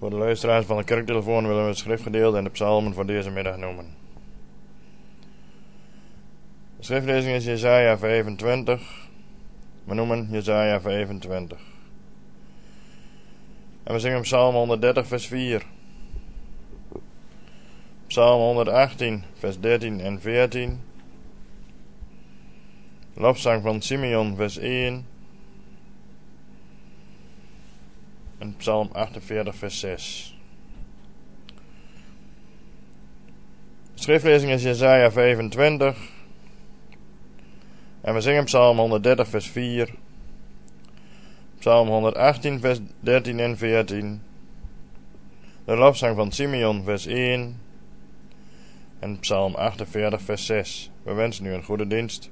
Voor de luisteraars van de kerktelefoon willen we het schriftgedeelte en de psalmen voor deze middag noemen. De schriftlezing is Jesaja 25. We noemen Jesaja 25. En we zingen psalm 130 vers 4. Psalm 118 vers 13 en 14. Lofzang van Simeon vers 1. En psalm 48 vers 6. De schriftlezing is Jesaja 25. En we zingen psalm 130 vers 4. Psalm 118 vers 13 en 14. De lofzang van Simeon vers 1. En psalm 48 vers 6. We wensen u een goede dienst.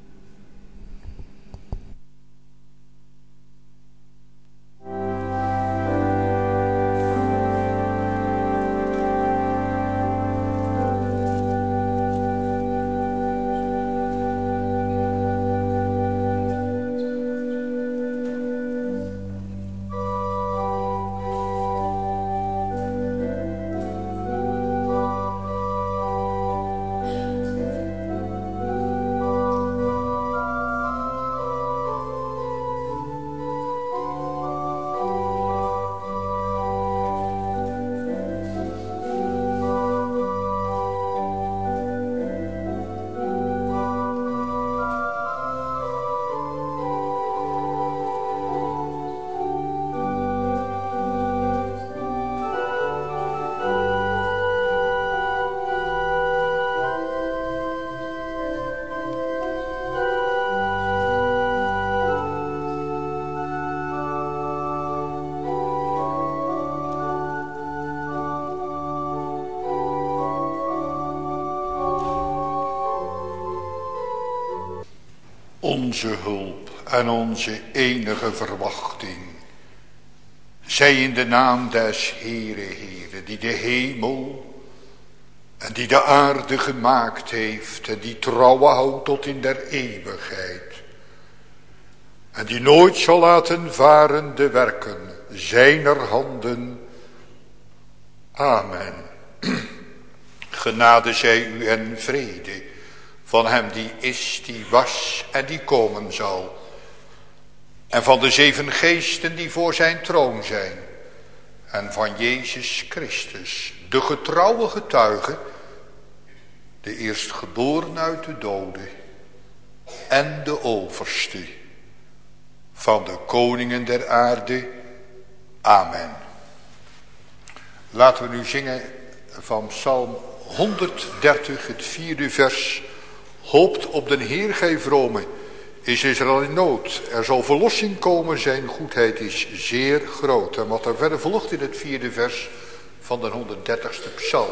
Onze hulp en onze enige verwachting, zij in de naam des Heere, die de hemel en die de aarde gemaakt heeft en die trouw houdt tot in der eeuwigheid en die nooit zal laten varen de werken zijner handen. Amen. Genade zij u en vrede van hem die is, die was en die komen zal. En van de 7 geesten die voor zijn troon zijn. En van Jezus Christus, de getrouwe getuige, de eerstgeboren uit de doden en de overste van de koningen der aarde. Amen. Laten we nu zingen van Psalm 130, het 4e vers. Hoopt op den Heer, gij vrome, is Israël in nood. Er zal verlossing komen, zijn goedheid is zeer groot. En wat er verder volgt in het 4e vers van de 130ste psalm.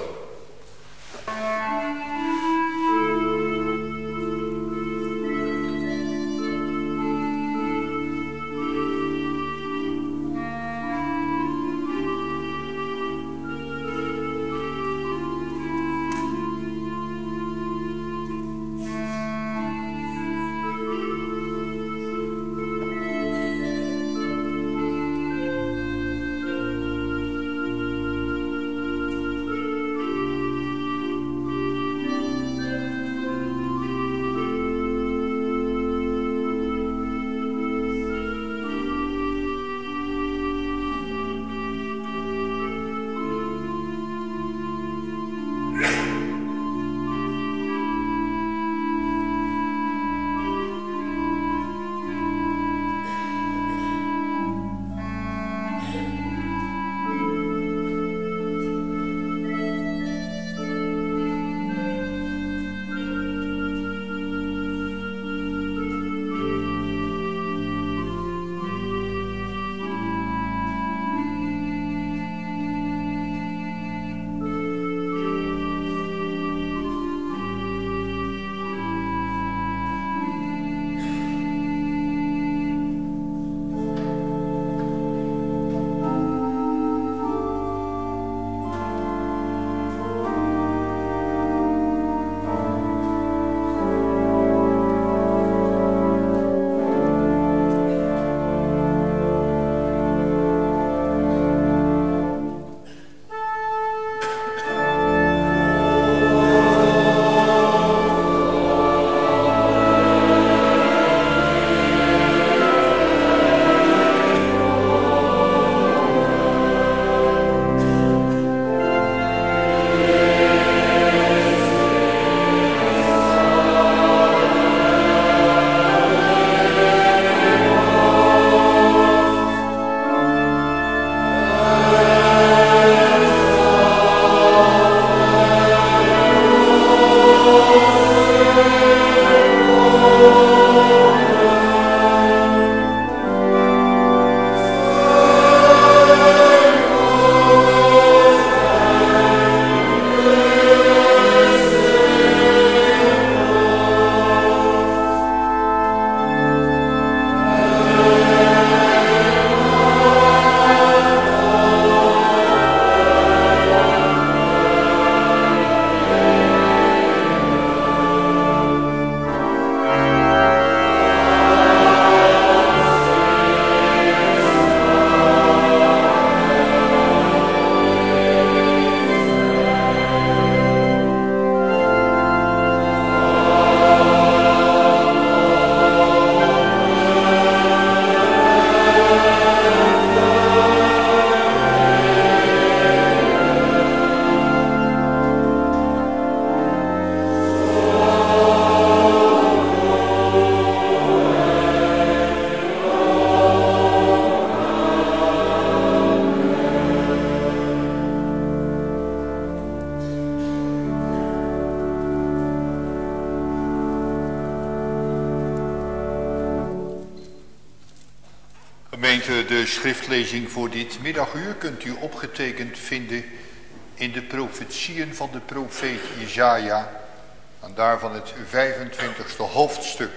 De schriftlezing voor dit middaguur kunt u opgetekend vinden in de profetieën van de profeet Jesaja en daarvan het 25e hoofdstuk.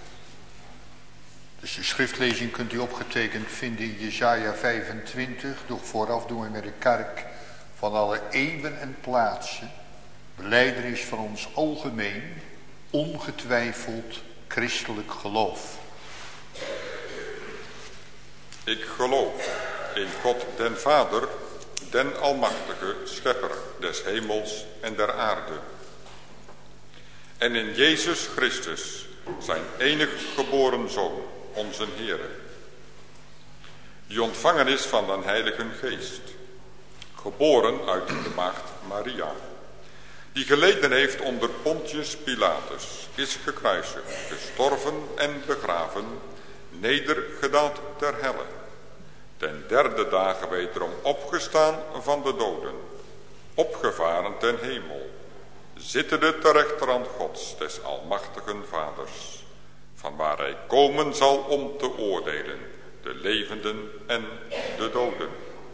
Dus de schriftlezing kunt u opgetekend vinden in Jesaja 25, doch vooraf doen we met de kerk van alle eeuwen en plaatsen belijdenis van ons algemeen, ongetwijfeld christelijk geloof. Ik geloof in God den Vader, den Almachtige, Schepper des hemels en der aarde. En in Jezus Christus, zijn enig geboren Zoon, onze Heere. Die ontvangen is van den Heilige Geest, geboren uit de maagd Maria. Die geleden heeft onder Pontius Pilatus, is gekruisigd, gestorven en begraven, nedergedaald ter helle. Ten derde dagen wederom opgestaan van de doden, opgevaren ten hemel, zittende ter rechterhand Gods des almachtigen Vaders, van waar hij komen zal om te oordelen, de levenden en de doden.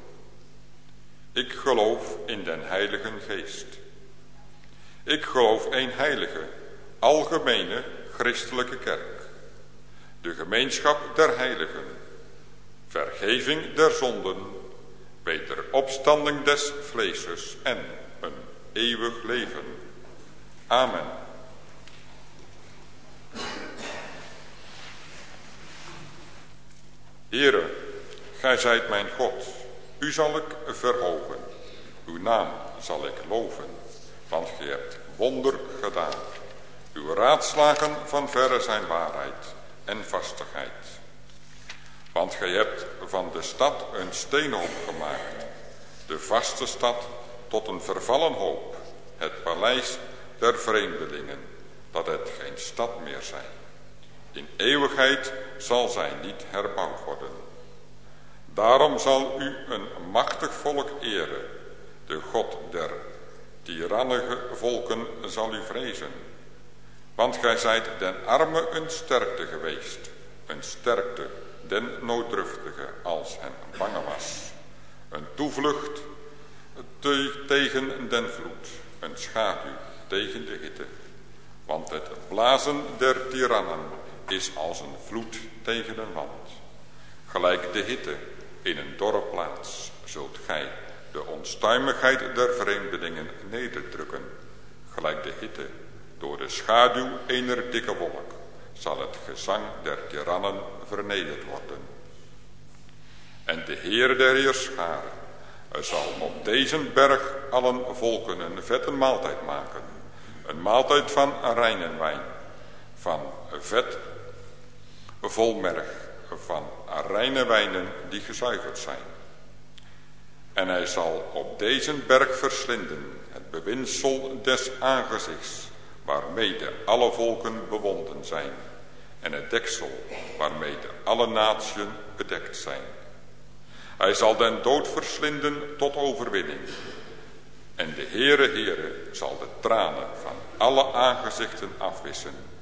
Ik geloof in den Heilige Geest. Ik geloof een heilige, algemene, christelijke kerk. De gemeenschap der heiligen, vergeving der zonden, wederopstanding des vleeses en een eeuwig leven. Amen. Heere, gij zijt mijn God, u zal ik verhogen, uw naam zal ik loven, want gij hebt wonder gedaan. Uw raadslagen van verre zijn waarheid en vastigheid. Want gij hebt van de stad een steenhoop gemaakt, de vaste stad tot een vervallen hoop, het paleis der vreemdelingen, dat het geen stad meer zij. In eeuwigheid zal zij niet herbouwd worden. Daarom zal u een machtig volk eren, de God der tirannige volken zal u vrezen. Want gij zijt den arme een sterkte geweest, een sterkte den nooddruftige als hen bange was. Een toevlucht tegen den vloed, een schaduw tegen de hitte. Want het blazen der tirannen is als een vloed tegen een wand. Gelijk de hitte in een dorre plaats zult gij de onstuimigheid der vreemdelingen nederdrukken. Gelijk de hitte door de schaduw ener dikke wolk zal het gezang der tirannen vernederd worden. En de Heer der Heerscharen zal op deze berg allen volken een vette maaltijd maken. Een maaltijd van reine wijn, van vet vol merg, van reine wijnen die gezuiverd zijn. En hij zal op deze berg verslinden het bewinsel des aangezichts, waarmede alle volken bewonden zijn, en het deksel waarmede alle natieën bedekt zijn. Hij zal den dood verslinden tot overwinning. En de Heere zal de tranen van alle aangezichten afwissen.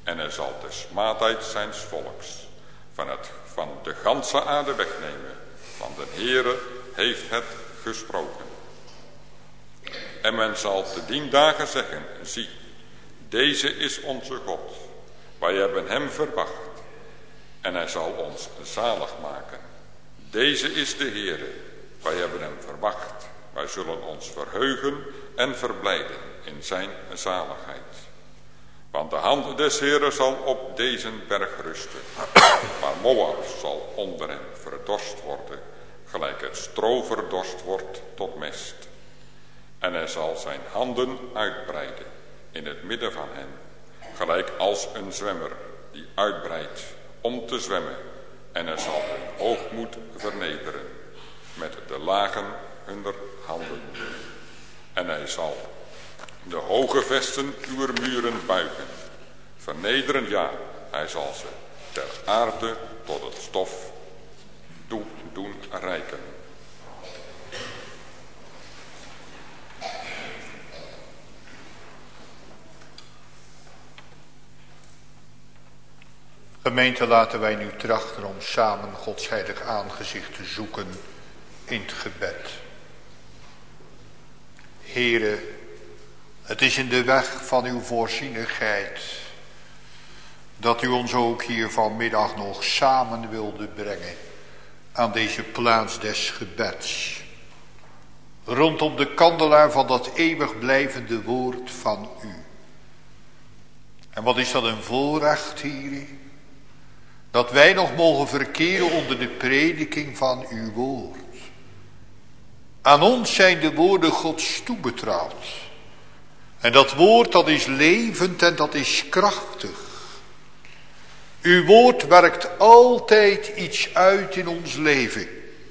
En hij zal de smaadheid zijns volks van de ganse aarde wegnemen. Want de Heere heeft het gesproken. En men zal te dien dagen zeggen, zie, deze is onze God. Wij hebben hem verwacht. En hij zal ons zalig maken. Deze is de Heere. Wij hebben hem verwacht. Wij zullen ons verheugen en verblijden in zijn zaligheid. Want de hand des Heeren zal op deze berg rusten. Maar Moab zal onder hem verdorst worden, gelijk het stro verdorst wordt tot mest. En hij zal zijn handen uitbreiden in het midden van hen, gelijk als een zwemmer die uitbreidt om te zwemmen. En hij zal hun hoogmoed vernederen met de lagen hunner handen. En hij zal de hoge vesten uw muren buigen. Vernederen, ja, hij zal ze ter aarde tot het stof doen reiken. Gemeente, laten wij nu trachten om samen Gods heilig aangezicht te zoeken in het gebed. Heere, het is in de weg van uw voorzienigheid dat u ons ook hier vanmiddag nog samen wilde brengen aan deze plaats des gebeds. Rondom de kandelaar van dat eeuwig blijvende woord van u. En wat is dat een voorrecht, Heere, dat wij nog mogen verkeren onder de prediking van uw woord. Aan ons zijn de woorden Gods toebetrouwd. En dat woord, dat is levend en dat is krachtig. Uw woord werkt altijd iets uit in ons leven.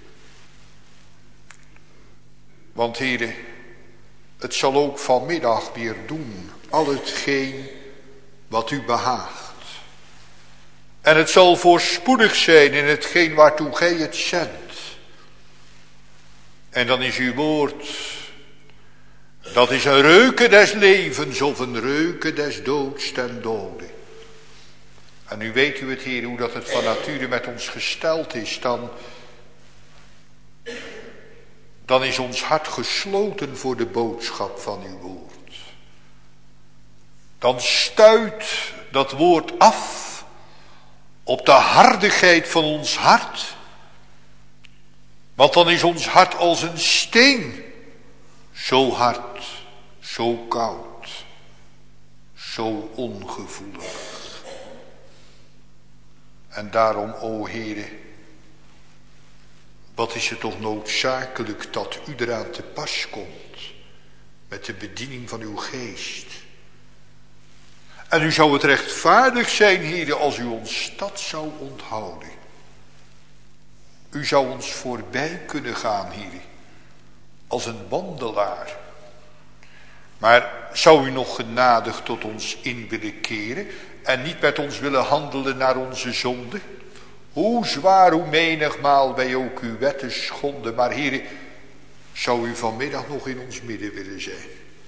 Want Heere, het zal ook vanmiddag weer doen, al hetgeen wat u behaagt. En het zal voorspoedig zijn in hetgeen waartoe gij het zendt. En dan is uw woord, dat is een reuke des levens of een reuke des doods ten dode. En nu weet u het, Heer, hoe dat het van nature met ons gesteld is. Dan is ons hart gesloten voor de boodschap van uw woord. Dan stuit dat woord af op de hardigheid van ons hart. Want dan is ons hart als een steen. Zo hard, zo koud, zo ongevoelig. En daarom, o Heere, wat is het toch noodzakelijk dat u eraan te pas komt met de bediening van uw geest. En u zou het rechtvaardig zijn, Heere, als u ons dat zou onthouden. U zou ons voorbij kunnen gaan, Heere, als een wandelaar. Maar zou u nog genadig tot ons in willen keren en niet met ons willen handelen naar onze zonde? Hoe zwaar, hoe menigmaal wij ook uw wetten schonden, maar Heere, zou u vanmiddag nog in ons midden willen zijn?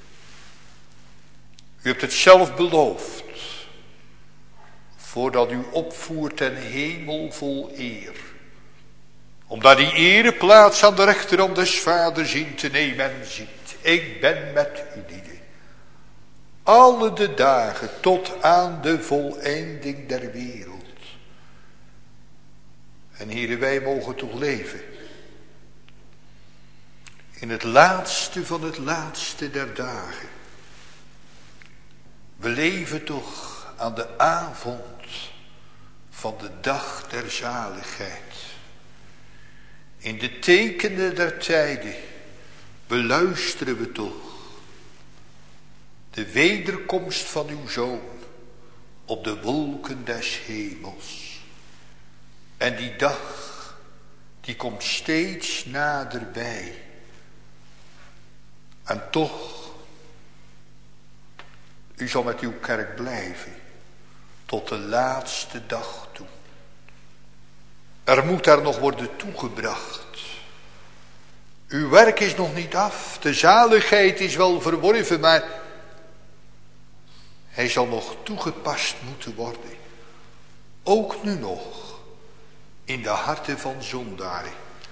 U hebt het zelf beloofd, voordat u opvoert ten hemel vol eer, om daar die ereplaats aan de rechterhand des Vaders in te nemen en ziet, ik ben met u lieden, alle de dagen tot aan de voleinding der wereld. En Heere, wij mogen toch leven in het laatste van het laatste der dagen. We leven toch aan de avond van de dag der zaligheid. In de tekenen der tijden beluisteren we toch de wederkomst van uw Zoon op de wolken des hemels. En die dag, die komt steeds naderbij. En toch, u zal met uw kerk blijven tot de laatste dag toe. Er moet daar nog worden toegebracht. Uw werk is nog niet af. De zaligheid is wel verworven, maar Hij zal nog toegepast moeten worden. Ook nu nog. In de harten van zondaren.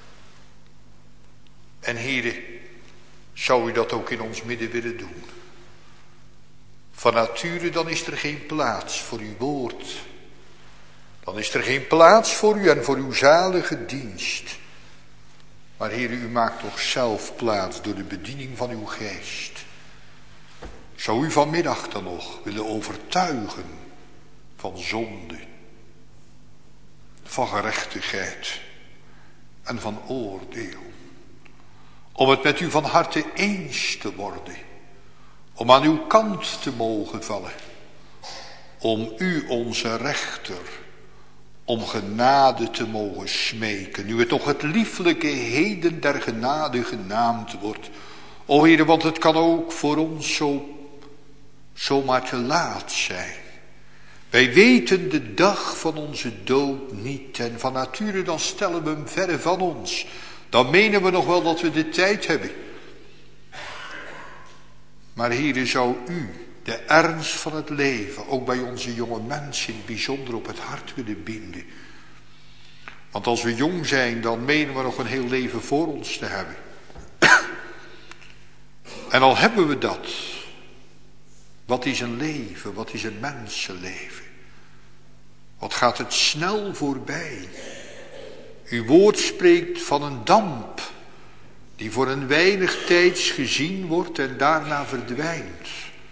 En Heere, zou u dat ook in ons midden willen doen? Van nature dan is er geen plaats voor uw woord. Dan is er geen plaats voor u en voor uw zalige dienst. Maar Heere, u maakt toch zelf plaats door de bediening van uw geest. Zou u vanmiddag dan nog willen overtuigen van zonde, van gerechtigheid en van oordeel. Om het met u van harte eens te worden. Om aan uw kant te mogen vallen. Om u, onze rechter, om genade te mogen smeken. Nu het toch het lieflijke heden der genade genaamd wordt. O Heere, want het kan ook voor ons zomaar te laat zijn. Wij weten de dag van onze dood niet. En van nature dan stellen we hem verre van ons. Dan menen we nog wel dat we de tijd hebben. Maar Heere, zou u de ernst van het leven ook bij onze jonge mensen in het bijzonder op het hart willen binden. Want als we jong zijn, dan menen we nog een heel leven voor ons te hebben. En al hebben we dat. Wat is een leven? Wat is een mensenleven? Wat gaat het snel voorbij? Uw woord spreekt van een damp die voor een weinig tijds gezien wordt en daarna verdwijnt.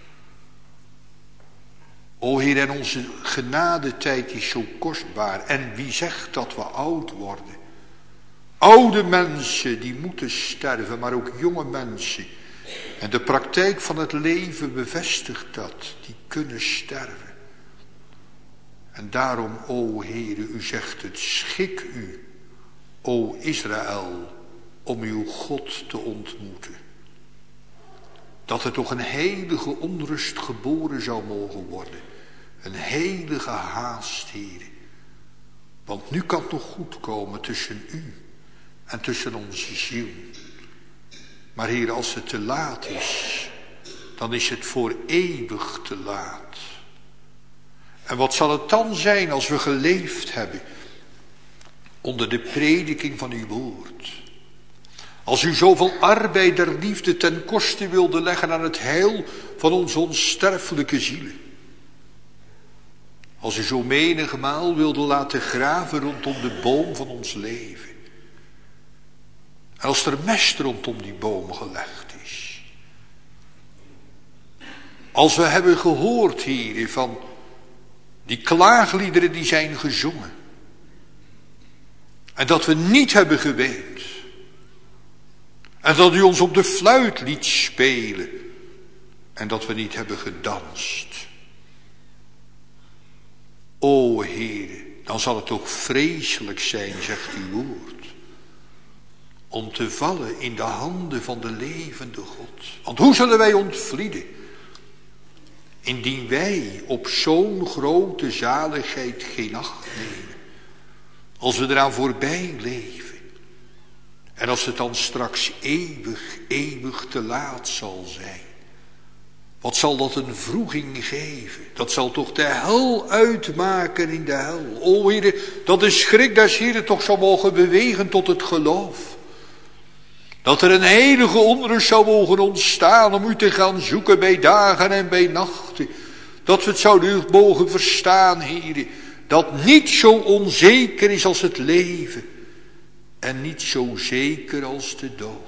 O Heer, en onze genadetijd is zo kostbaar. En wie zegt dat we oud worden? Oude mensen die moeten sterven, maar ook jonge mensen. En de praktijk van het leven bevestigt dat. Die kunnen sterven. En daarom, o Heere, u zegt het, schik u, o Israël, om uw God te ontmoeten. Dat er toch een heilige onrust geboren zou mogen worden. Een heilige haast, Heere. Want nu kan het nog goed komen tussen u en tussen onze ziel. Maar Heere, als het te laat is, dan is het voor eeuwig te laat. En wat zal het dan zijn als we geleefd hebben onder de prediking van uw woord? Als u zoveel arbeid der liefde ten koste wilde leggen aan het heil van onze onsterfelijke zielen. Als u zo menigmaal wilde laten graven rondom de boom van ons leven. En als er mest rondom die boom gelegd is. Als we hebben gehoord, Heer, van die klaagliederen die zijn gezongen. En dat we niet hebben geweend. En dat u ons op de fluit liet spelen. En dat we niet hebben gedanst. O Heere, dan zal het toch vreselijk zijn, zegt uw woord. Om te vallen in de handen van de levende God. Want hoe zullen wij ontvlieden? Indien wij op zo'n grote zaligheid geen acht nemen. Als we eraan voorbij leven. En als het dan straks eeuwig te laat zal zijn. Wat zal dat een wroeging geven? Dat zal toch de hel uitmaken in de hel. O Heere, dat de schrik des Heeren toch zou mogen bewegen tot het geloof. Dat er een heilige onrust zou mogen ontstaan om u te gaan zoeken bij dagen en bij nachten. Dat we het zouden mogen verstaan, Heere. Dat niet zo onzeker is als het leven. En niet zo zeker als de dood.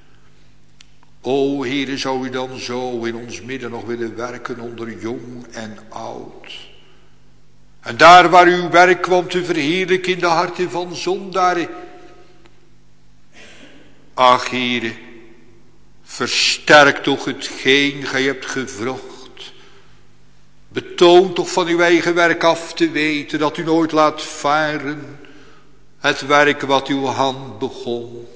O Heere, zou u dan zo in ons midden nog willen werken onder jong en oud. En daar waar uw werk kwam te verheerlijken in de harten van zondaren. Ach Heere, versterk toch hetgeen gij hebt gevrocht. Betoon toch van uw eigen werk af te weten, dat u nooit laat varen het werk wat uw hand begon.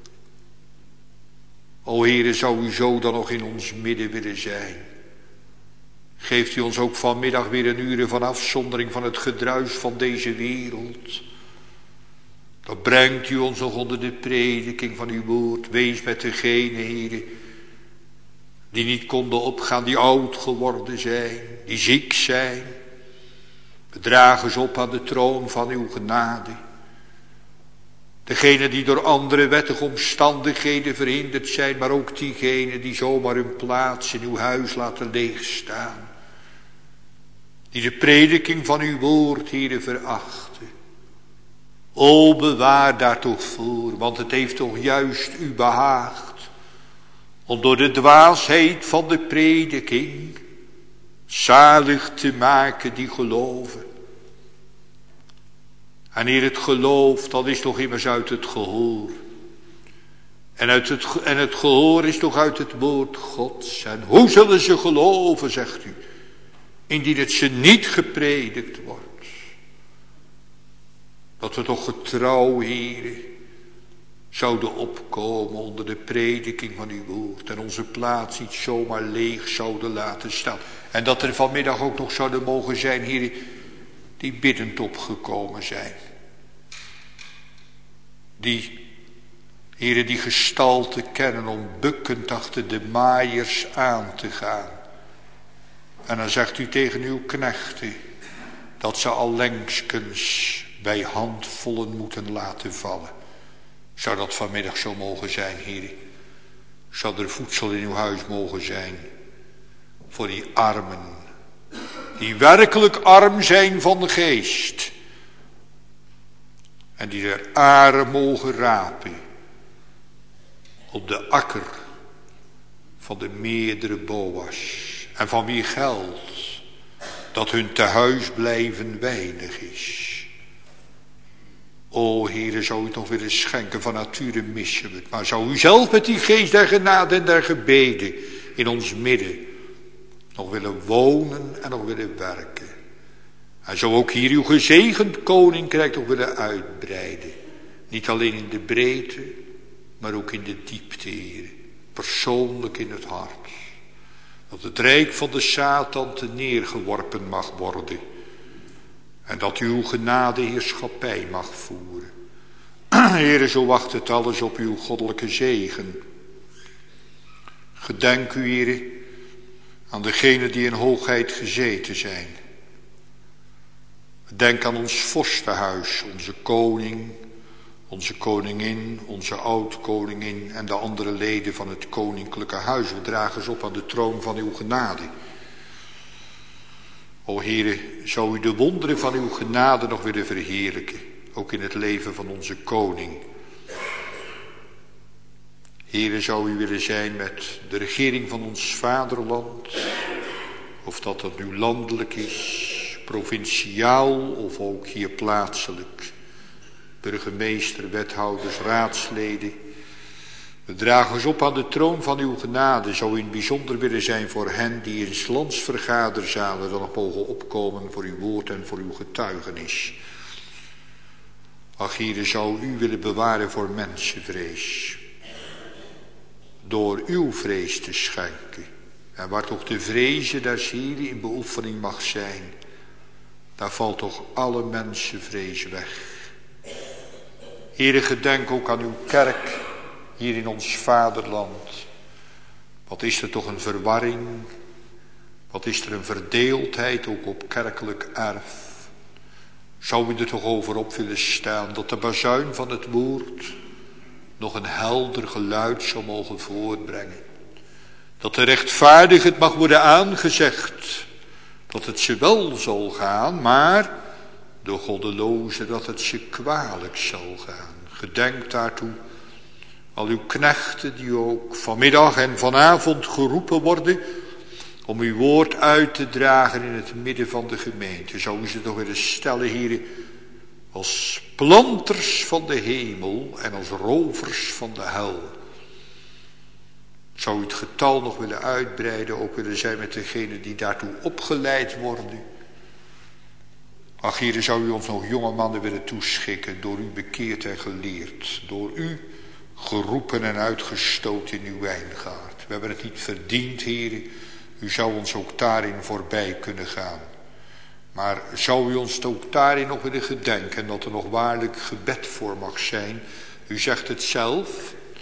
O Heere, zou u zo dan nog in ons midden willen zijn. Geeft u ons ook vanmiddag weer een uur van afzondering van het gedruis van deze wereld. Dan brengt u ons nog onder de prediking van uw woord. Wees met degene, Heere, Die niet konden opgaan, die oud geworden zijn, die ziek zijn. We dragen ze op aan de troon van uw genade. Degenen die door andere wettige omstandigheden verhinderd zijn, maar ook diegenen die zomaar hun plaats in uw huis laten leegstaan. Die de prediking van uw woord, Heere, verachten. O, bewaar daar toch voor, want het heeft toch juist u behaagd om door de dwaasheid van de prediking zalig te maken die geloven. En Heer, het geloof, dat is toch immers uit het gehoor. En het gehoor is toch uit het woord Gods. En hoe zullen ze geloven, zegt u, indien het ze niet gepredikt wordt? Dat we toch getrouw, Heer, zouden opkomen onder de prediking van uw woord. En onze plaats niet zomaar leeg zouden laten staan. En dat er vanmiddag ook nog zouden mogen zijn, Heer, die biddend opgekomen zijn. Die, Heere, die gestalte kennen om bukkend achter de maaiers aan te gaan. En dan zegt u tegen uw knechten dat ze allengskens bij handvollen moeten laten vallen. Zou dat vanmiddag zo mogen zijn, Heere? Zou er voedsel in uw huis mogen zijn voor die armen, die werkelijk arm zijn van de geest. En die er aren mogen rapen op de akker van de meerdere Boas. En van wie geld dat hun tehuis blijven weinig is. O Heere, zou u het nog willen schenken, van nature missen we het. Maar zou u zelf met die geest der genade en der gebeden in ons midden nog willen wonen en nog willen werken. En zo ook hier uw gezegend koninkrijk nog willen uitbreiden. Niet alleen in de breedte, maar ook in de diepte, Heer. Persoonlijk in het hart. Dat het rijk van de Satan te neergeworpen mag worden. En dat u uw genade heerschappij mag voeren. Heere, zo wacht het alles op uw goddelijke zegen. Gedenk u, Heere, aan degenen die in hoogheid gezeten zijn. Denk aan ons vorstenhuis, onze koning, onze koningin, onze oud-koningin en de andere leden van het koninklijke huis. We dragen ze op aan de troon van uw genade. O Heere, zou u de wonderen van uw genade nog willen verheerlijken, ook in het leven van onze koning. Heere, zou u willen zijn met de regering van ons vaderland, of dat nu landelijk is, provinciaal of ook hier plaatselijk. Burgemeester, wethouders, raadsleden. We dragen ze op aan de troon van uw genade. Zou u in het bijzonder willen zijn voor hen die in 's lands vergaderzalen dan nog mogen opkomen voor uw woord en voor uw getuigenis. Ach, Heere, zou u willen bewaren voor mensenvrees. Door uw vrees te schenken. En waar toch de vreze des Heeren in beoefening mag zijn, daar valt toch alle mensenvrees weg. Heere, gedenk ook aan uw kerk hier in ons vaderland. Wat is er toch een verwarring. Wat is er een verdeeldheid ook op kerkelijk erf. Zou u er toch over op willen staan dat de bazuin van het woord nog een helder geluid zou mogen voortbrengen. Dat de rechtvaardige het mag worden aangezegd dat het ze wel zal gaan, maar de goddeloze dat het ze kwalijk zal gaan. Gedenk daartoe al uw knechten die ook vanmiddag en vanavond geroepen worden om uw woord uit te dragen in het midden van de gemeente. Zou u ze toch willen stellen, heren, als planters van de hemel en als rovers van de hel. Zou u het getal nog willen uitbreiden, ook willen zijn met degenen die daartoe opgeleid worden. Ach, heren, zou u ons nog jonge mannen willen toeschikken, door u bekeerd en geleerd, door u geroepen en uitgestoten in uw wijngaard. We hebben het niet verdiend, heren, u zou ons ook daarin voorbij kunnen gaan. Maar zou u ons ook daarin nog willen gedenken, dat er nog waarlijk gebed voor mag zijn. U zegt het zelf,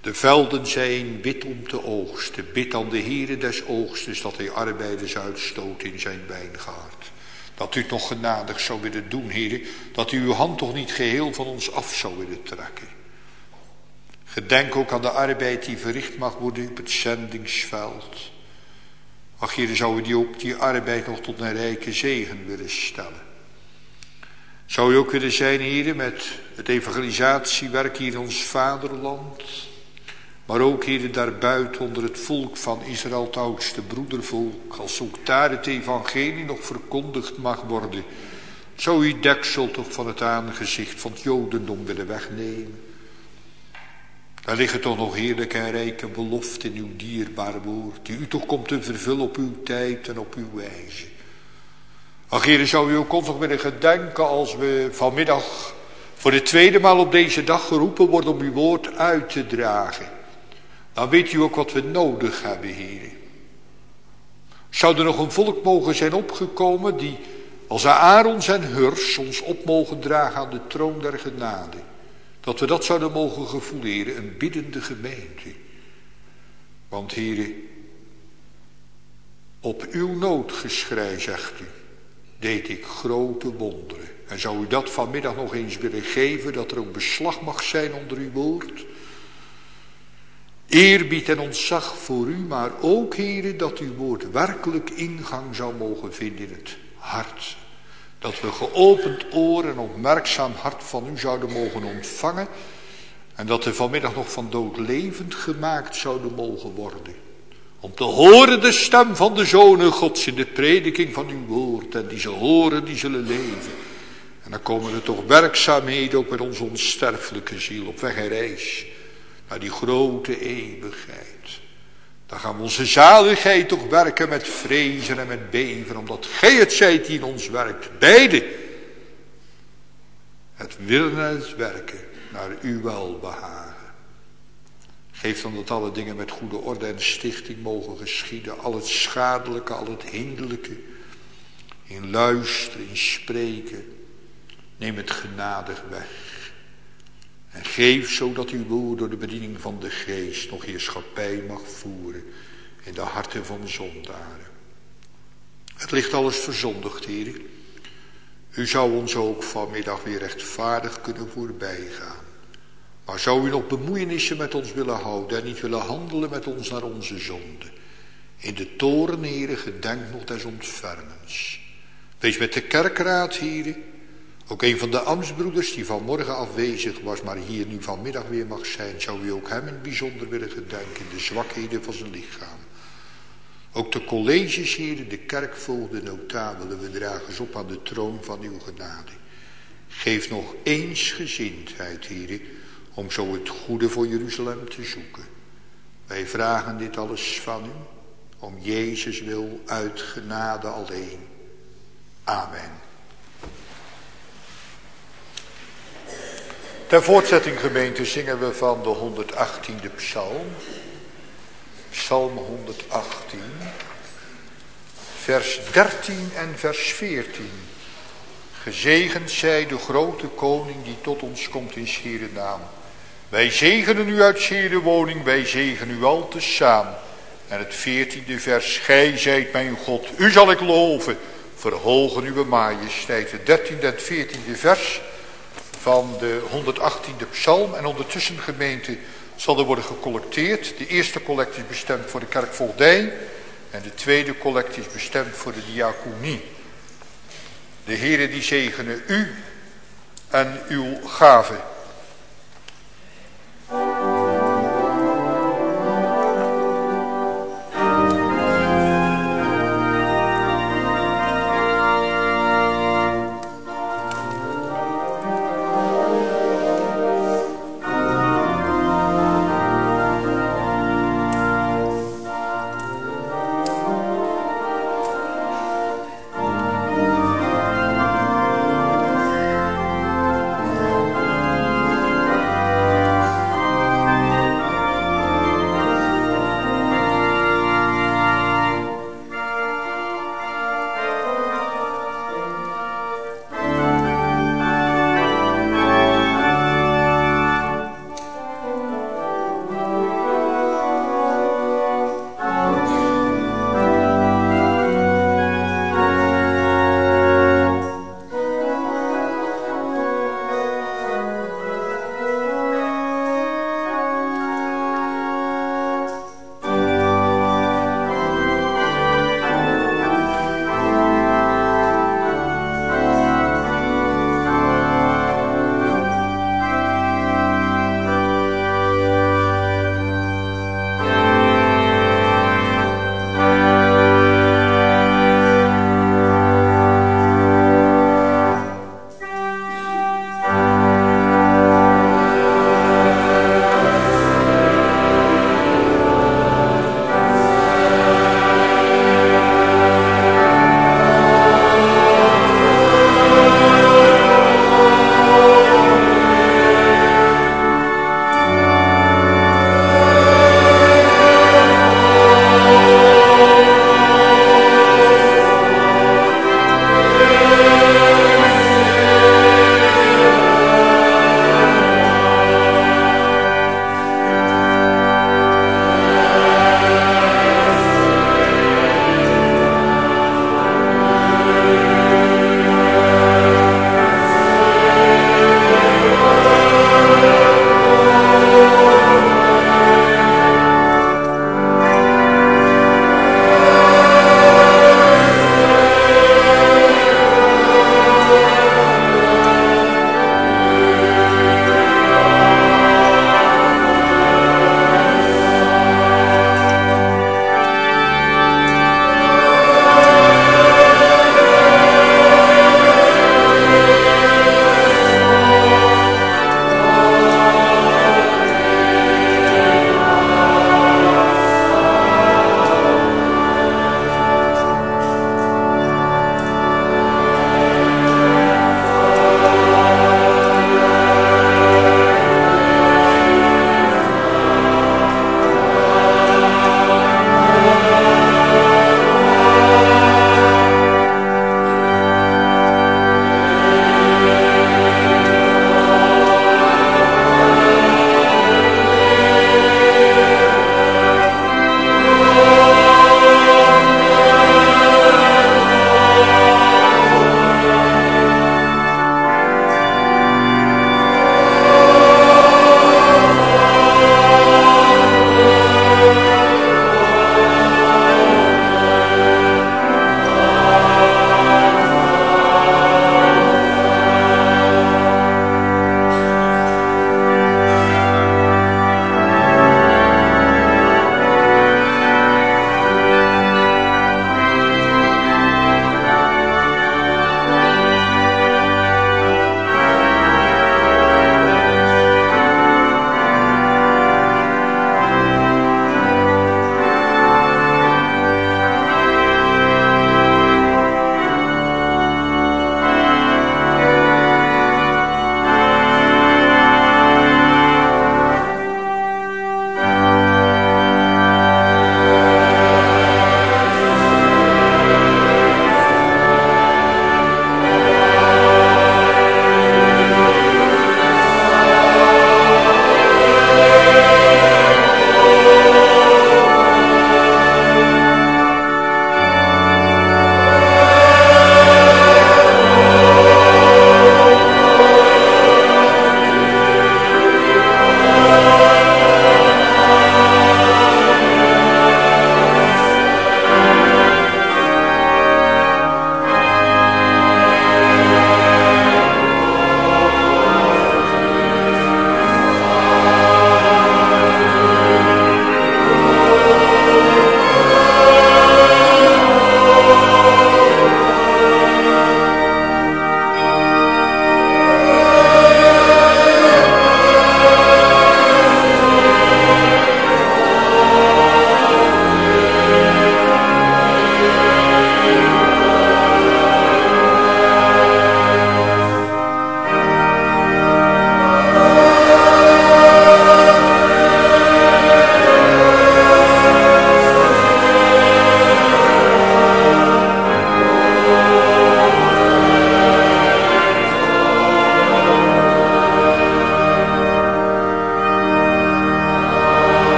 De velden zijn wit om te oogsten. Bid aan de Heere des oogstes dat hij arbeiders uitstoot in zijn wijngaard. Dat u het nog genadig zou willen doen, Heere. Dat u uw hand toch niet geheel van ons af zou willen trekken. Gedenk ook aan de arbeid die verricht mag worden op het zendingsveld. Ach, Heere, zou u die arbeid nog tot een rijke zegen willen stellen. Zou u ook willen zijn, Heere, met het evangelisatiewerk hier in ons vaderland. Maar ook, Heere, daarbuiten onder het volk van Israël, het oudste broedervolk. Als ook daar het evangelie nog verkondigd mag worden. Zou u deksel toch van het aangezicht van het jodendom willen wegnemen. Daar liggen toch nog heerlijke en rijke beloften in uw dierbaar woord. Die u toch komt te vervullen op uw tijd en op uw wijze. Ach, Heere, zou u ook ons nog willen gedenken als we vanmiddag voor de tweede maal op deze dag geroepen worden om uw woord uit te dragen. Dan weet u ook wat we nodig hebben, Heere. Zou er nog een volk mogen zijn opgekomen die als Aarons en Hurs ons op mogen dragen aan de troon der genade. Dat we dat zouden mogen gevoeleren, een biddende gemeente. Want, Heere, op uw noodgeschrei, zegt u, deed ik grote wonderen. En zou u dat vanmiddag nog eens willen geven, dat er ook beslag mag zijn onder uw woord? Eerbied en ontzag voor u, maar ook, Heere, dat uw woord werkelijk ingang zou mogen vinden in het hart. Dat we geopend oor en opmerkzaam hart van u zouden mogen ontvangen. En dat we vanmiddag nog van dood levend gemaakt zouden mogen worden. Om te horen de stem van de Zonen Gods in de prediking van uw woord. En die ze horen, die zullen leven. En dan komen er toch werkzaamheden ook met onze onsterfelijke ziel op weg en reis. Naar die grote eeuwigheid. Dan gaan we onze zaligheid toch werken met vrezen en met beven. Omdat gij het zijt die in ons werkt. Beide. Het willen en het werken naar uw welbehagen. Geef dan dat alle dingen met goede orde en stichting mogen geschieden. Al het schadelijke, al het hinderlijke. In luisteren, in spreken. Neem het genadig weg. En geef zodat uw woord door de bediening van de geest nog heerschappij mag voeren in de harten van zondaren. Het ligt alles verzondigd, Heer. U zou ons ook vanmiddag weer rechtvaardig kunnen voorbijgaan. Maar zou u nog bemoeienissen met ons willen houden en niet willen handelen met ons naar onze zonde. In de toren, Heer, gedenk nog des ontfermens. Wees met de kerkraad, Heer. Ook een van de ambtsbroeders die vanmorgen afwezig was, maar hier nu vanmiddag weer mag zijn, zou u ook hem in het bijzonder willen gedenken in de zwakheden van zijn lichaam. Ook de colleges, Heer, de kerkvoogden, notabelen, we dragen ze op aan de troon van uw genade. Geef nog eensgezindheid, Heer, om zo het goede voor Jeruzalem te zoeken. Wij vragen dit alles van u, om Jezus wil uit genade alleen. Amen. Ter voortzetting, gemeente, zingen we van de 118e psalm. Psalm 118, vers 13 en vers 14. Gezegend zij de grote koning die tot ons komt in Heere naam. Wij zegenen u uit Heere woning, wij zegenen u al tezaam. En het 14e vers, gij zijt mijn God, u zal ik loven, verhogen uw majesteit. Het 13e en 14e vers van de 118e psalm. En ondertussen, gemeente, zal er worden gecollecteerd. De eerste collect is bestemd voor de kerkvoogdij. En de tweede collect is bestemd voor de diaconie. De Heere die zegene u en uw gave.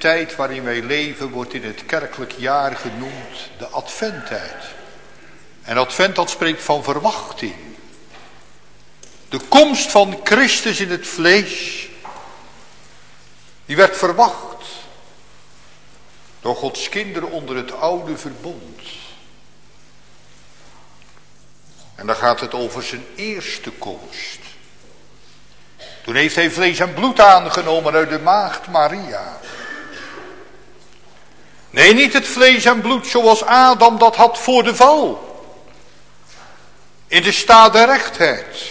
tijd waarin wij leven wordt in het kerkelijk jaar genoemd de adventtijd. En advent, dat spreekt van verwachting. De komst van Christus in het vlees, die werd verwacht door Gods kinderen onder het oude verbond. En dan gaat het over zijn eerste komst. Toen heeft hij vlees en bloed aangenomen uit de maagd Maria. Nee, niet het vlees en bloed zoals Adam dat had voor de val. In de staat der rechtheid.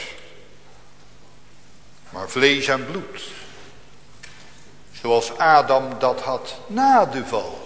Maar vlees en bloed. Zoals Adam dat had na de val.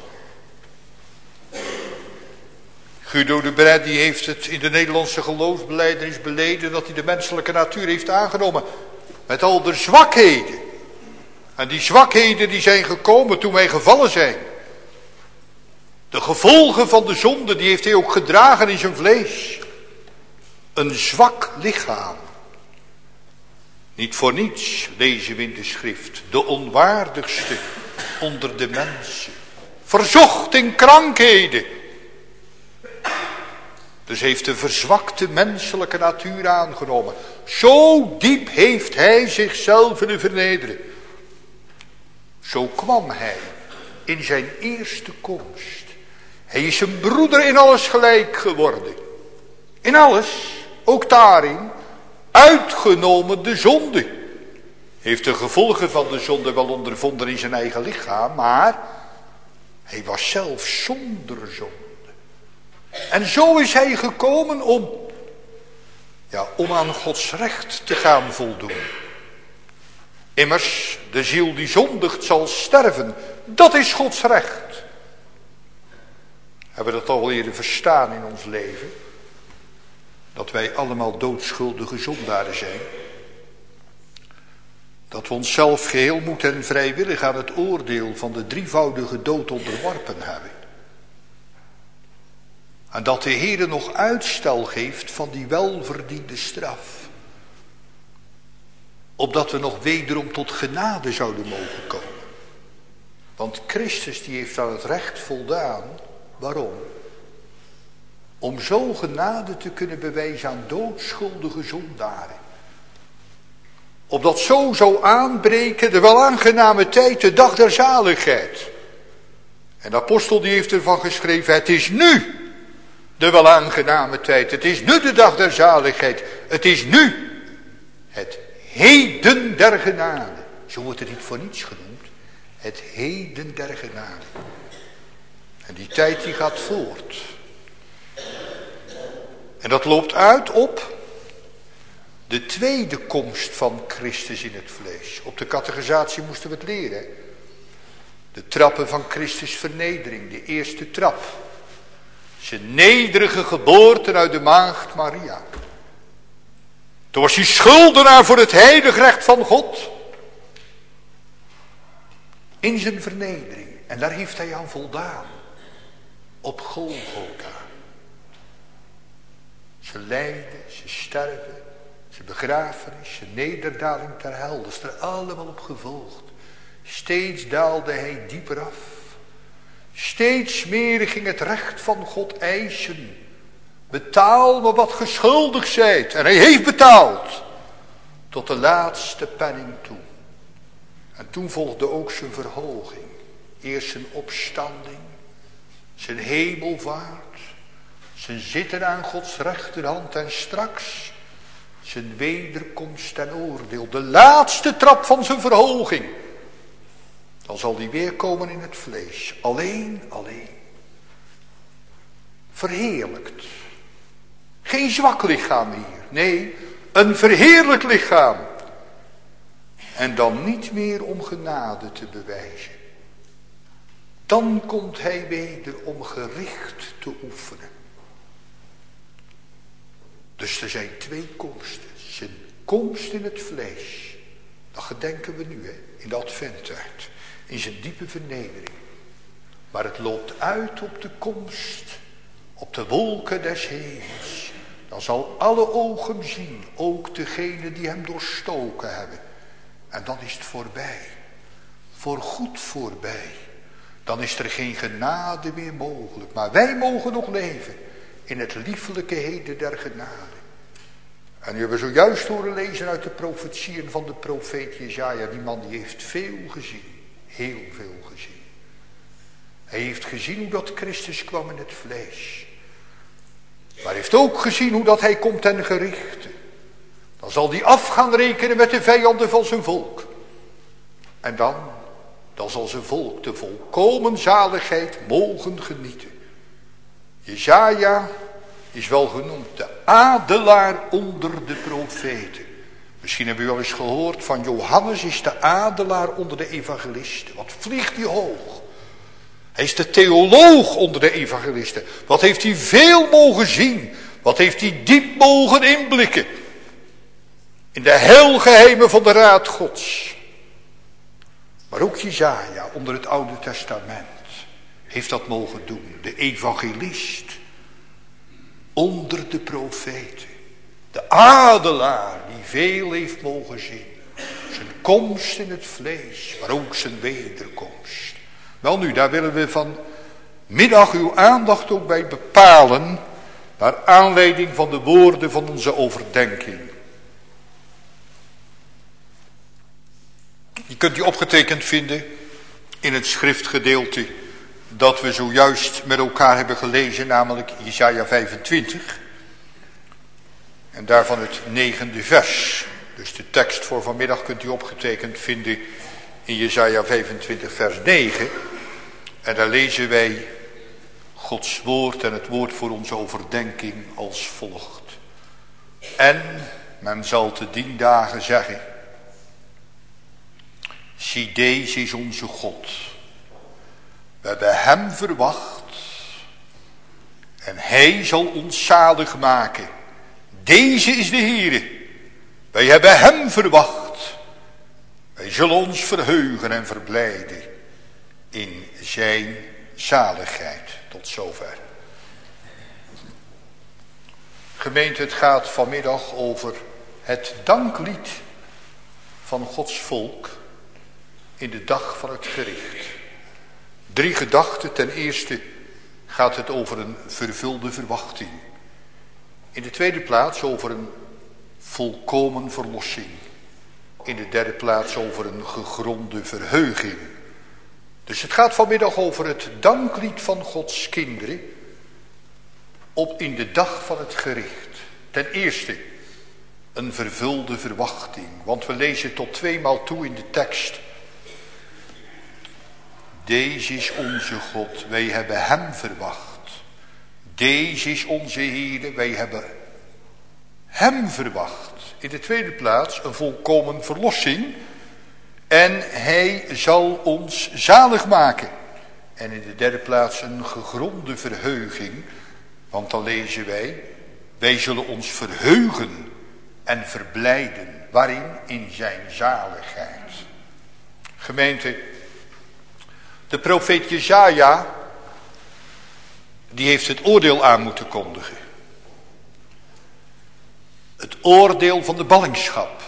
Guido de Bret die heeft het in de Nederlandse geloofsbelijdenis beleden dat hij de menselijke natuur heeft aangenomen. Met al de zwakheden. En die zwakheden die zijn gekomen toen wij gevallen zijn. De gevolgen van de zonde die heeft hij ook gedragen in zijn vlees. Een zwak lichaam. Niet voor niets lezen we in de schrift. De onwaardigste onder de mensen. Verzocht in krankheden. Dus heeft de verzwakte menselijke natuur aangenomen. Zo diep heeft hij zichzelf in vernederen. Zo kwam hij in zijn eerste komst. Hij is zijn broeder in alles gelijk geworden. In alles, ook daarin, uitgenomen de zonde. Heeft de gevolgen van de zonde wel ondervonden in zijn eigen lichaam, maar hij was zelf zonder zonde. En zo is hij gekomen om aan Gods recht te gaan voldoen. Immers, de ziel die zondigt zal sterven. Dat is Gods recht. Hebben we dat al eerder verstaan in ons leven? Dat wij allemaal doodschuldige zondaren zijn. Dat we onszelf geheel moeten en vrijwillig aan het oordeel van de drievoudige dood onderworpen hebben. En dat de Heere nog uitstel geeft van die welverdiende straf. Opdat we nog wederom tot genade zouden mogen komen. Want Christus die heeft aan het recht voldaan. Waarom? Om zo genade te kunnen bewijzen aan doodschuldige zondaren. Opdat zo zou aanbreken de welaangename tijd, de dag der zaligheid. En de apostel die heeft ervan geschreven, het is nu de welaangename tijd. Het is nu de dag der zaligheid. Het is nu het heden der genade. Zo wordt het niet voor niets genoemd. Het heden der genade. En die tijd die gaat voort. En dat loopt uit op de tweede komst van Christus in het vlees. Op de catechisatie moesten we het leren. De trappen van Christus vernedering. De eerste trap. Zijn nederige geboorte uit de maagd Maria. Toen was hij schuldenaar voor het heilig recht van God. In zijn vernedering. En daar heeft hij aan voldaan. Op Golgotha. Zijn lijden, zijn sterven, zijn begrafenis, zijn nederdaling ter hel. Dat is er allemaal op gevolgd. Steeds daalde hij dieper af. Steeds meer ging het recht van God eisen. Betaal me wat ge schuldig zijt. En hij heeft betaald. Tot de laatste penning toe. En toen volgde ook zijn verhoging. Eerst zijn opstanding. Zijn hemelvaart. Zijn zitten aan Gods rechterhand. En straks zijn wederkomst en oordeel. De laatste trap van zijn verhoging. Dan zal hij weer komen in het vlees. Alleen. Verheerlijkt. Geen zwak lichaam hier. Nee, een verheerlijkt lichaam. En dan niet meer om genade te bewijzen. Dan komt hij weder om gericht te oefenen. Dus er zijn twee komsten. Zijn komst in het vlees. Dat gedenken we nu in de adventtijd. In zijn diepe vernedering. Maar het loopt uit op de komst. Op de wolken des hemels. Dan zal alle ogen zien. Ook degenen die hem doorstoken hebben. En dan is het voorbij. Voorgoed voorbij. dan is er geen genade meer mogelijk. Maar wij mogen nog leven in het liefelijke heden der genade. En nu hebben we zojuist horen lezen uit de profetieën van de profeet Jesaja. Die man die heeft veel gezien. Heel veel gezien. Hij heeft gezien hoe dat Christus kwam in het vlees. Maar heeft ook gezien hoe dat hij komt ten gerichte. Dan zal hij af gaan rekenen met de vijanden van zijn volk. En dan zal zijn volk de volkomen zaligheid mogen genieten. Jesaja is wel genoemd de adelaar onder de profeten. Misschien hebben u wel eens gehoord van Johannes is de adelaar onder de evangelisten. Wat vliegt hij hoog. Hij is de theoloog onder de evangelisten. Wat heeft hij veel mogen zien. Wat heeft hij diep mogen inblikken. In de heilgeheimen van de raad Gods. Maar ook Jesaja onder het Oude Testament heeft dat mogen doen. De evangelist onder de profeten. De adelaar die veel heeft mogen zien. Zijn komst in het vlees, maar ook zijn wederkomst. Wel nu, daar willen we vanmiddag uw aandacht ook bij bepalen. Naar aanleiding van de woorden van onze overdenking. Je kunt die opgetekend vinden in het schriftgedeelte dat we zojuist met elkaar hebben gelezen, namelijk Jesaja 25. En daarvan het 9e vers. Dus de tekst voor vanmiddag kunt u opgetekend vinden in Jesaja 25 vers 9. En daar lezen wij Gods woord en het woord voor onze overdenking als volgt. En men zal te dien dagen zeggen: zie, deze is onze God. We hebben hem verwacht. En hij zal ons zalig maken. Deze is de Heere. Wij hebben hem verwacht. Wij zullen ons verheugen en verblijden in zijn zaligheid. Tot zover. Gemeente, het gaat vanmiddag over het danklied van Gods volk in de dag van het gericht. 3 gedachten. Ten eerste gaat het over een vervulde verwachting. In de tweede plaats over een volkomen verlossing. In de derde plaats over een gegronde verheuging. Dus het gaat vanmiddag over het danklied van Gods kinderen in de dag van het gericht. Ten eerste een vervulde verwachting. Want we lezen tot 2 maal toe in de tekst: deze is onze God, wij hebben hem verwacht. Deze is onze Heere, wij hebben hem verwacht. In de tweede plaats een volkomen verlossing. En hij zal ons zalig maken. En in de derde plaats een gegronde verheuging. Want dan lezen wij zullen ons verheugen en verblijden. Waarin? In zijn zaligheid. Gemeente, de profeet Jesaja, die heeft het oordeel aan moeten kondigen. Het oordeel van de ballingschap.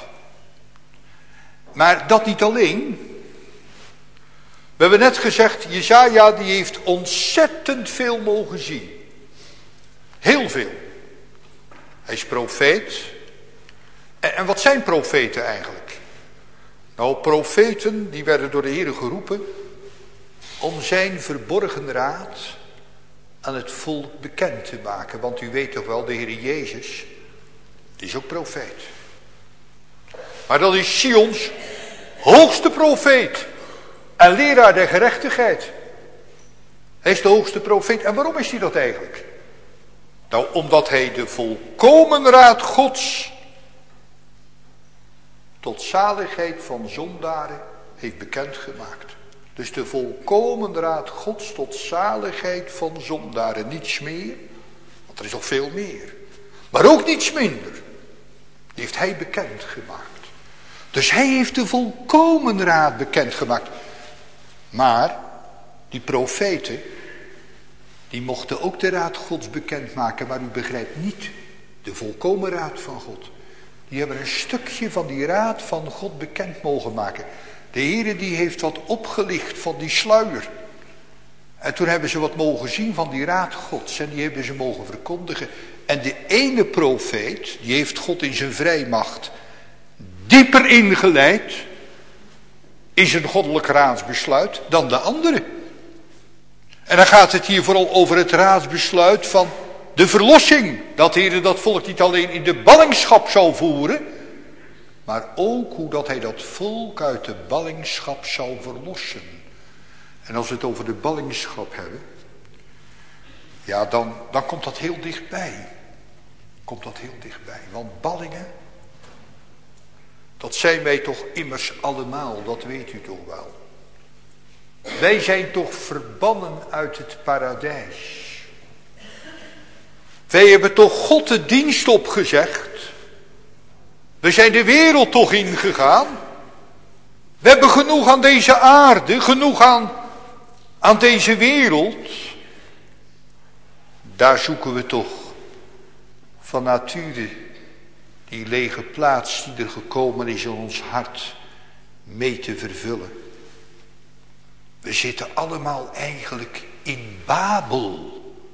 Maar dat niet alleen. We hebben net gezegd, Jesaja die heeft ontzettend veel mogen zien. Heel veel. Hij is profeet. En wat zijn profeten eigenlijk? Nou, profeten die werden door de Heer geroepen om zijn verborgen raad aan het volk bekend te maken. Want u weet toch wel, de Heer Jezus, die is ook profeet. Maar dat is Sions hoogste profeet en leraar der gerechtigheid. Hij is de hoogste profeet. En waarom is hij dat eigenlijk? Nou, omdat hij de volkomen raad Gods tot zaligheid van zondaren heeft bekendgemaakt. Dus de volkomen raad Gods tot zaligheid van zondaren. Niets meer, want er is nog veel meer. Maar ook niets minder. Die heeft hij bekendgemaakt. Dus hij heeft de volkomen raad bekendgemaakt. Maar die profeten, die mochten ook de raad Gods bekendmaken. Maar u begrijpt niet de volkomen raad van God. Die hebben een stukje van die raad van God bekend mogen maken. De Heere die heeft wat opgelicht van die sluier. En toen hebben ze wat mogen zien van die raad Gods. En die hebben ze mogen verkondigen. En de ene profeet, die heeft God in zijn vrijmacht dieper ingeleid in zijn goddelijk raadsbesluit dan de andere. En dan gaat het hier vooral over het raadsbesluit van de verlossing. Dat de Heer dat volk niet alleen in de ballingschap zou voeren, maar ook hoe dat hij dat volk uit de ballingschap zou verlossen. En als we het over de ballingschap hebben, ja, dan komt dat heel dichtbij. Komt dat heel dichtbij. Want ballingen, dat zijn wij toch immers allemaal, dat weet u toch wel. Wij zijn toch verbannen uit het paradijs. Wij hebben toch God de dienst opgezegd. We zijn de wereld toch ingegaan. We hebben genoeg aan deze aarde, genoeg aan deze wereld. Daar zoeken we toch van nature die lege plaats die er gekomen is in ons hart mee te vervullen. We zitten allemaal eigenlijk in Babel.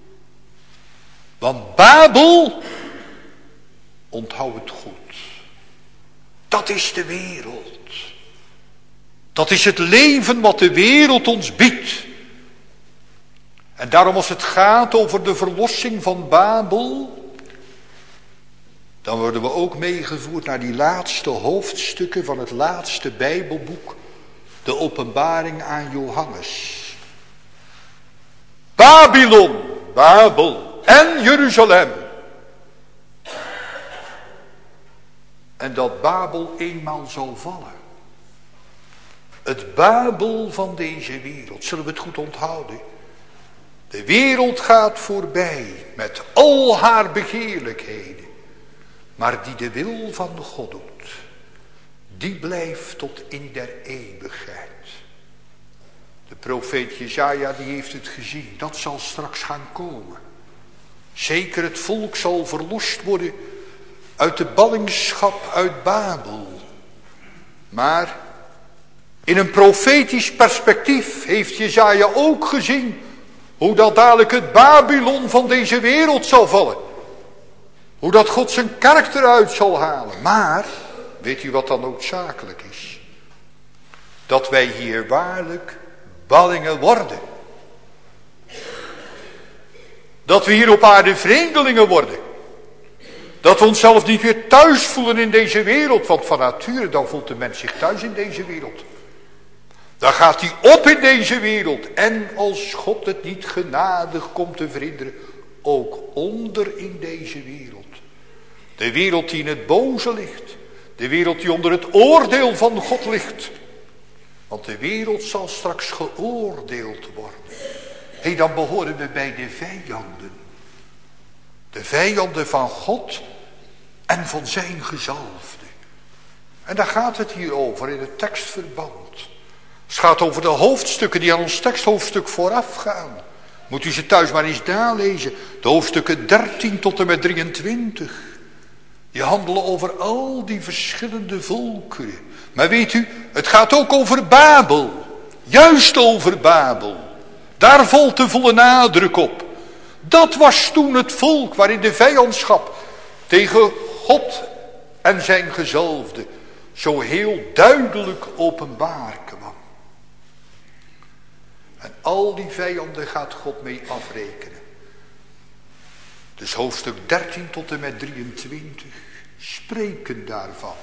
Want Babel, onthoud het goed, dat is de wereld. Dat is het leven wat de wereld ons biedt. En daarom als het gaat over de verlossing van Babel, dan worden we ook meegevoerd naar die laatste hoofdstukken van het laatste Bijbelboek, de Openbaring aan Johannes. Babylon, Babel en Jeruzalem. En dat Babel eenmaal zal vallen. Het Babel van deze wereld, zullen we het goed onthouden. De wereld gaat voorbij met al haar begeerlijkheden. Maar die de wil van God doet, die blijft tot in der eeuwigheid. De profeet Jesaja die heeft het gezien, dat zal straks gaan komen. Zeker het volk zal verlost worden uit de ballingschap uit Babel. Maar in een profetisch perspectief heeft Jesaja ook gezien hoe dat dadelijk het Babylon van deze wereld zal vallen. Hoe dat God zijn kerk eruit zal halen. Maar, weet u wat dan noodzakelijk is? Dat wij hier waarlijk ballingen worden. Dat we hier op aarde vreemdelingen worden. Dat we onszelf niet weer thuis voelen in deze wereld. Want van nature dan voelt de mens zich thuis in deze wereld. Dan gaat hij op in deze wereld. En als God het niet genadig komt te verhinderen, ook onder in deze wereld. De wereld die in het boze ligt. De wereld die onder het oordeel van God ligt. Want de wereld zal straks geoordeeld worden. Hé, dan behoren we bij de vijanden. De vijanden van God en van zijn gezalfde. En daar gaat het hier over in het tekstverband. Het gaat over de hoofdstukken die aan ons teksthoofdstuk vooraf gaan. Moet u ze thuis maar eens nalezen. De hoofdstukken 13 tot en met 23. Die handelen over al die verschillende volkeren. Maar weet u, het gaat ook over Babel. Juist over Babel. Daar valt de volle nadruk op. Dat was toen het volk waarin de vijandschap tegen God en zijn gezalfde zo heel duidelijk openbaar kwam. En al die vijanden gaat God mee afrekenen. Dus hoofdstuk 13 tot en met 23 spreken daarvan.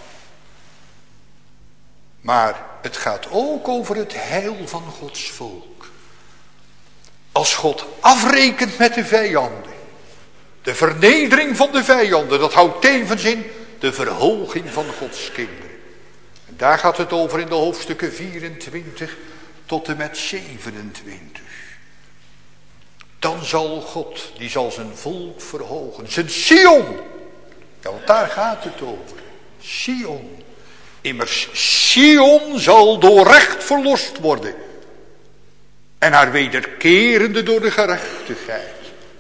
Maar het gaat ook over het heil van Gods volk. Als God afrekent met de vijanden. De vernedering van de vijanden, dat houdt tevens in de verhoging van Gods kinderen. En daar gaat het over in de hoofdstukken 24 tot en met 27. Dan zal God, die zal zijn volk verhogen. Zijn Sion. Ja, want daar gaat het over. Sion. Immers, Sion zal door recht verlost worden. En haar wederkerende door de gerechtigheid.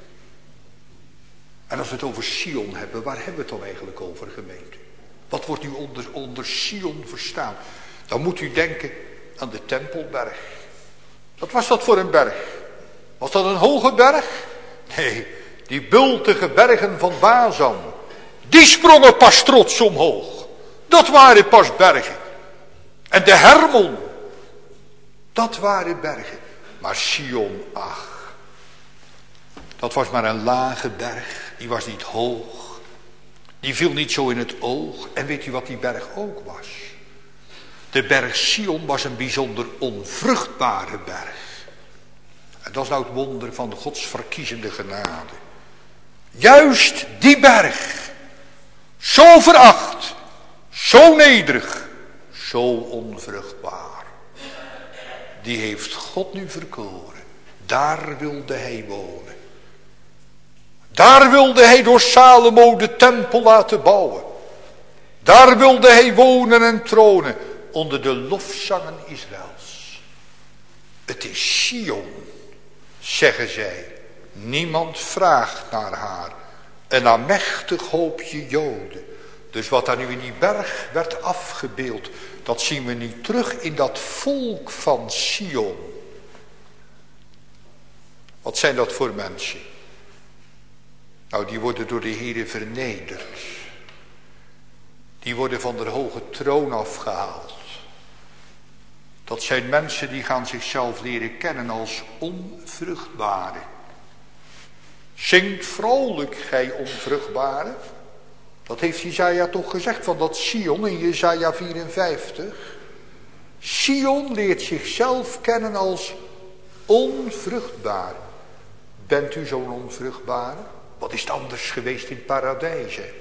En als we het over Sion hebben, waar hebben we het dan eigenlijk over, gemeente? Wat wordt nu onder Sion verstaan? Dan moet u denken aan de Tempelberg. Wat was dat voor een berg? Was dat een hoge berg? Nee, die bultige bergen van Bazan. Die sprongen pas trots omhoog. Dat waren pas bergen. En de Hermon. Dat waren bergen. Maar Sion, ach. Dat was maar een lage berg. Die was niet hoog. Die viel niet zo in het oog. En weet u wat die berg ook was? De berg Sion was een bijzonder onvruchtbare berg. En dat is nou het wonder van Gods verkiezende genade. Juist die berg. Zo veracht. Zo nederig. Zo onvruchtbaar. Die heeft God nu verkoren. Daar wilde hij wonen. Daar wilde hij door Salomo de tempel laten bouwen. Daar wilde hij wonen en tronen. Onder de lofzangen Israëls. Het is Sion, zeggen zij. Niemand vraagt naar haar. Een aanmächtig hoopje Joden. Dus wat daar nu in die berg werd afgebeeld, dat zien we niet terug in dat volk van Sion. Wat zijn dat voor mensen? Nou, die worden door de Here vernederd. Die worden van de hoge troon afgehaald. Dat zijn mensen die gaan zichzelf leren kennen als onvruchtbare. Zingt vrolijk, gij onvruchtbare. Dat heeft Jesaja toch gezegd van dat Sion in Jesaja 54. Sion leert zichzelf kennen als onvruchtbaar. Bent u zo'n onvruchtbare? Wat is het anders geweest in het paradijs? Hè?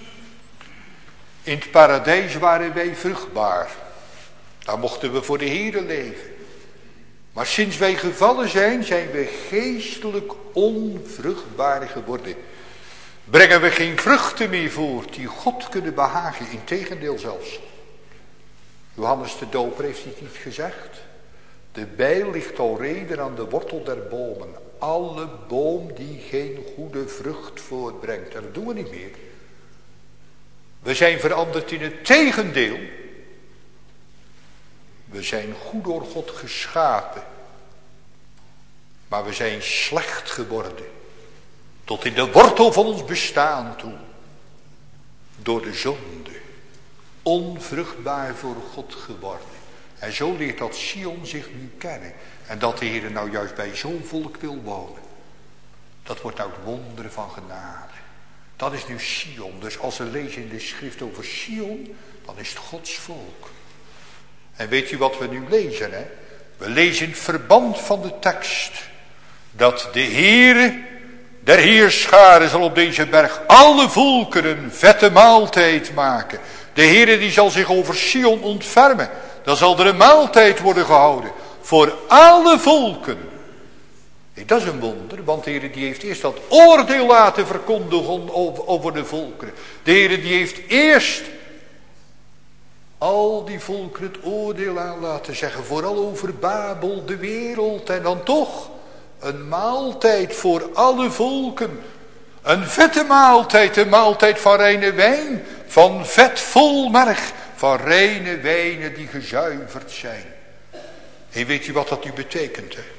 In het paradijs waren wij vruchtbaar. Daar mochten we voor de Here leven. Maar sinds wij gevallen zijn, zijn we geestelijk onvruchtbaar geworden. Brengen we geen vruchten meer voort die God kunnen behagen. Integendeel zelfs. Johannes de Doper heeft dit niet gezegd. De bijl ligt al reden aan de wortel der bomen. Alle boom die geen goede vrucht voortbrengt. En dat doen we niet meer. We zijn veranderd in het tegendeel. We zijn goed door God geschapen. Maar we zijn slecht geworden. Tot in de wortel van ons bestaan toe. Door de zonde. Onvruchtbaar voor God geworden. En zo leert dat Sion zich nu kennen. En dat de Heer nou juist bij zo'n volk wil wonen. Dat wordt nou het wonder van genade. Dat is nu Sion. Dus als we lezen in de schrift over Sion, dan is het Gods volk. En weet u wat we nu lezen? Hè? We lezen in het verband van de tekst. Dat de Heere der Heerscharen zal op deze berg alle volken een vette maaltijd maken. De Heere die zal zich over Sion ontfermen. Dan zal er een maaltijd worden gehouden. Voor alle volken. Nee, dat is een wonder. Want de Heere die heeft eerst dat oordeel laten verkondigen over de volkeren. De Heere die heeft eerst al die volkeren het oordeel aan laten zeggen. Vooral over Babel, de wereld. En dan toch een maaltijd voor alle volken. Een vette maaltijd. Een maaltijd van reine wijn. Van vet vol merg. Van reine wijnen die gezuiverd zijn. En weet u wat dat nu betekent? Hè?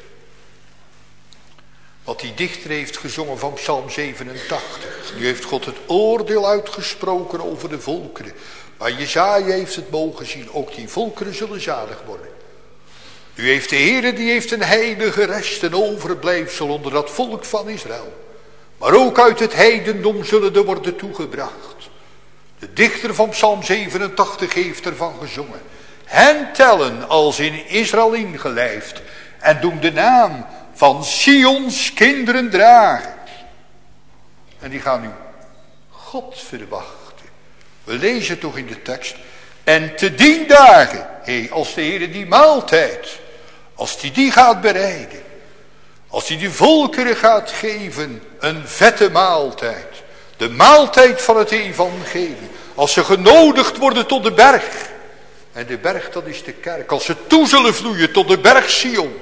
Wat die dichter heeft gezongen van Psalm 87. Nu heeft God het oordeel uitgesproken over de volkeren. Maar Jesaja heeft het mogen zien. Ook die volkeren zullen zalig worden. Nu heeft de Heere, die heeft een heilige rest, een overblijfsel onder dat volk van Israël. Maar ook uit het heidendom zullen er worden toegebracht. De dichter van Psalm 87 heeft ervan gezongen. Hen tellen als in Israël ingelijfd. En doen de naam van Sions kinderen dragen. En die gaan nu God verwachten. We lezen toch in de tekst. En te 10 dagen. Als de Heer die maaltijd. Als die gaat bereiden. Als hij de volkeren gaat geven. Een vette maaltijd. De maaltijd van het evangelie. Als ze genodigd worden tot de berg. En de berg dat is de kerk. Als ze toe zullen vloeien tot de berg Sion.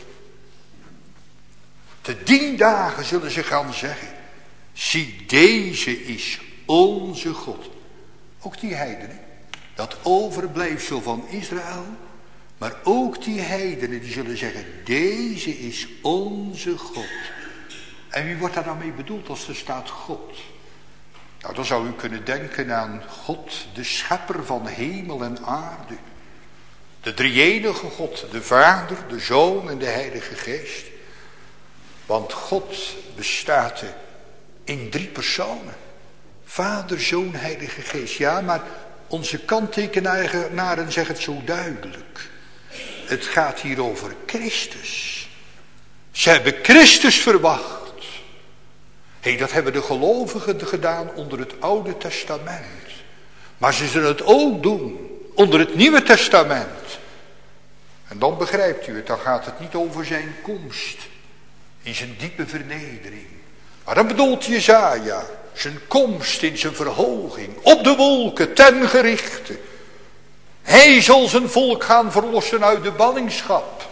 Te 10 dagen zullen ze gaan zeggen. Zie, deze is onze God. Ook die heidenen. Dat overblijfsel van Israël. Maar ook die heidenen die zullen zeggen, deze is onze God. En wie wordt daar dan mee bedoeld als er staat God? Nou, dan zou u kunnen denken aan God, de schepper van hemel en aarde. De drie-enige God, de Vader, de Zoon en de Heilige Geest. Want God bestaat in 3 personen. Vader, Zoon, Heilige Geest. Ja, maar onze kanttekenaren zeggen het zo duidelijk. Het gaat hier over Christus. Ze hebben Christus verwacht. Dat hebben de gelovigen gedaan onder het Oude Testament. Maar ze zullen het ook doen onder het Nieuwe Testament. En dan begrijpt u het, dan gaat het niet over zijn komst. In zijn diepe vernedering. Maar dan bedoelt Jesaja zijn komst in zijn verhoging. Op de wolken ten gerichte. Hij zal zijn volk gaan verlossen uit de ballingschap.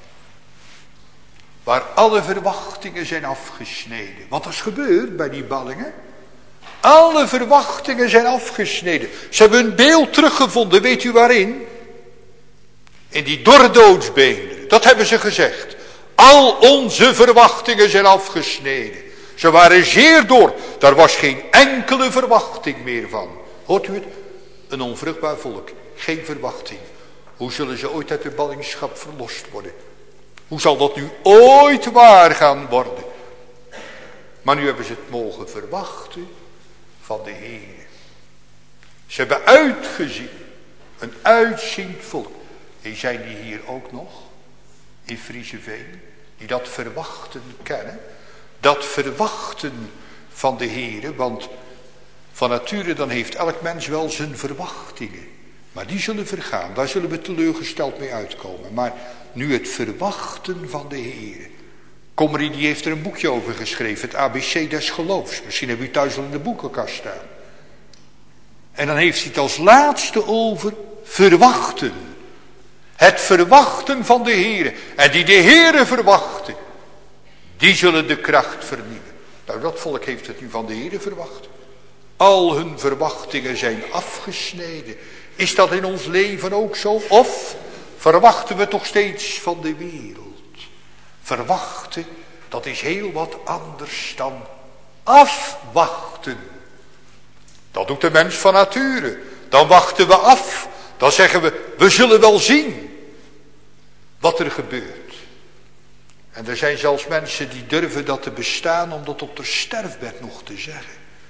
Waar alle verwachtingen zijn afgesneden. Wat is gebeurd bij die ballingen? Alle verwachtingen zijn afgesneden. Ze hebben een beeld teruggevonden, weet u waarin? In die dorre doodsbeenderen. Dat hebben ze gezegd. Al onze verwachtingen zijn afgesneden. Ze waren zeer dor. Daar was geen enkele verwachting meer van. Hoort u het? Een onvruchtbaar volk. Geen verwachting. Hoe zullen ze ooit uit de ballingschap verlost worden? Hoe zal dat nu ooit waar gaan worden? Maar nu hebben ze het mogen verwachten van de Heer. Ze hebben uitgezien. Een uitziend volk. Zijn die hier ook nog? In Frieseveen. Die dat verwachten kennen. Dat verwachten van de Heer. Want van nature dan heeft elk mens wel zijn verwachtingen. Maar die zullen vergaan. Daar zullen we teleurgesteld mee uitkomen. Maar nu het verwachten van de Heer. Kommerie die heeft er een boekje over geschreven. Het ABC des geloofs. Misschien hebben u thuis al in de boekenkast staan. En dan heeft hij het als laatste over verwachten. Het verwachten van de Heer. En die de Heer verwachten. Die zullen de kracht vernieuwen. Nou, dat volk heeft het nu van de Heer verwacht. Al hun verwachtingen zijn afgesneden. Is dat in ons leven ook zo? Of verwachten we toch steeds van de wereld? Verwachten, dat is heel wat anders dan afwachten. Dat doet de mens van nature. Dan wachten we af. Dan zeggen we zullen wel zien wat er gebeurt. En er zijn zelfs mensen die durven dat te bestaan om dat op de sterfbed nog te zeggen.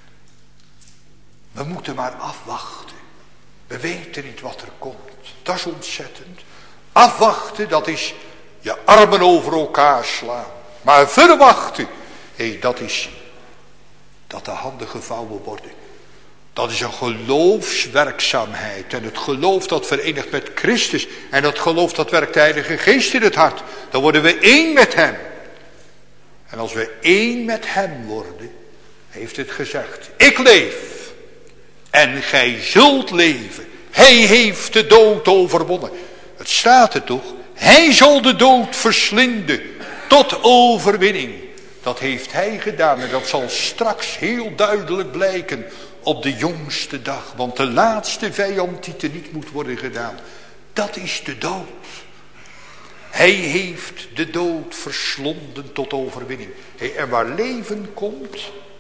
We moeten maar afwachten. We weten niet wat er komt. Dat is ontzettend. Afwachten, dat is je armen over elkaar slaan. Maar verwachten, dat is dat de handen gevouwen worden. Dat is een geloofswerkzaamheid. En het geloof dat verenigt met Christus. En dat geloof dat werkt de Heilige Geest in het hart. Dan worden we één met hem. En als we één met hem worden, heeft het gezegd. Ik leef. En gij zult leven. Hij heeft de dood overwonnen. Het staat er toch. Hij zal de dood verslinden. Tot overwinning. Dat heeft hij gedaan. En dat zal straks heel duidelijk blijken. Op de jongste dag. Want de laatste vijand die teniet moet worden gedaan. Dat is de dood. Hij heeft de dood verslonden tot overwinning. En waar leven komt.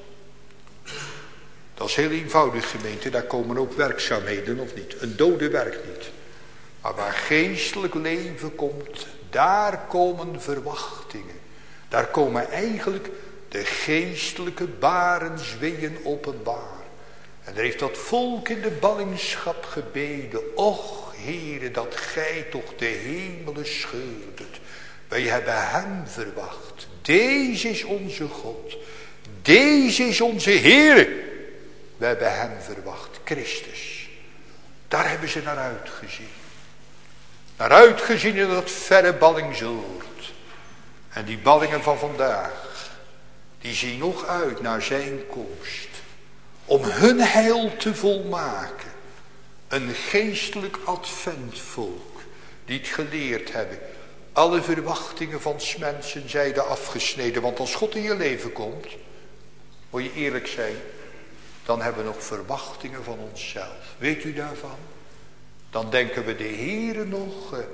Dat is heel eenvoudig, gemeente. Daar komen ook werkzaamheden of niet. Een dode werkt niet. Maar waar geestelijk leven komt. Daar komen verwachtingen. Daar komen eigenlijk de geestelijke barensweeën openbaar. En daar heeft dat volk in de ballingschap gebeden. Och, Heere, dat gij toch de hemelen scheurdet. Wij hebben hem verwacht. Deze is onze God. Deze is onze Heere. Wij hebben hem verwacht. Christus. Daar hebben ze naar uitgezien. Naar uitgezien in dat verre ballingsoord. En die ballingen van vandaag. Die zien nog uit naar zijn komst. Om hun heil te volmaken. Een geestelijk adventvolk. Die het geleerd hebben. Alle verwachtingen van 's mensen zijden afgesneden. Want als God in je leven komt. Wil je eerlijk zijn. Dan hebben we nog verwachtingen van onszelf. Weet u daarvan? Dan denken we de Heere nog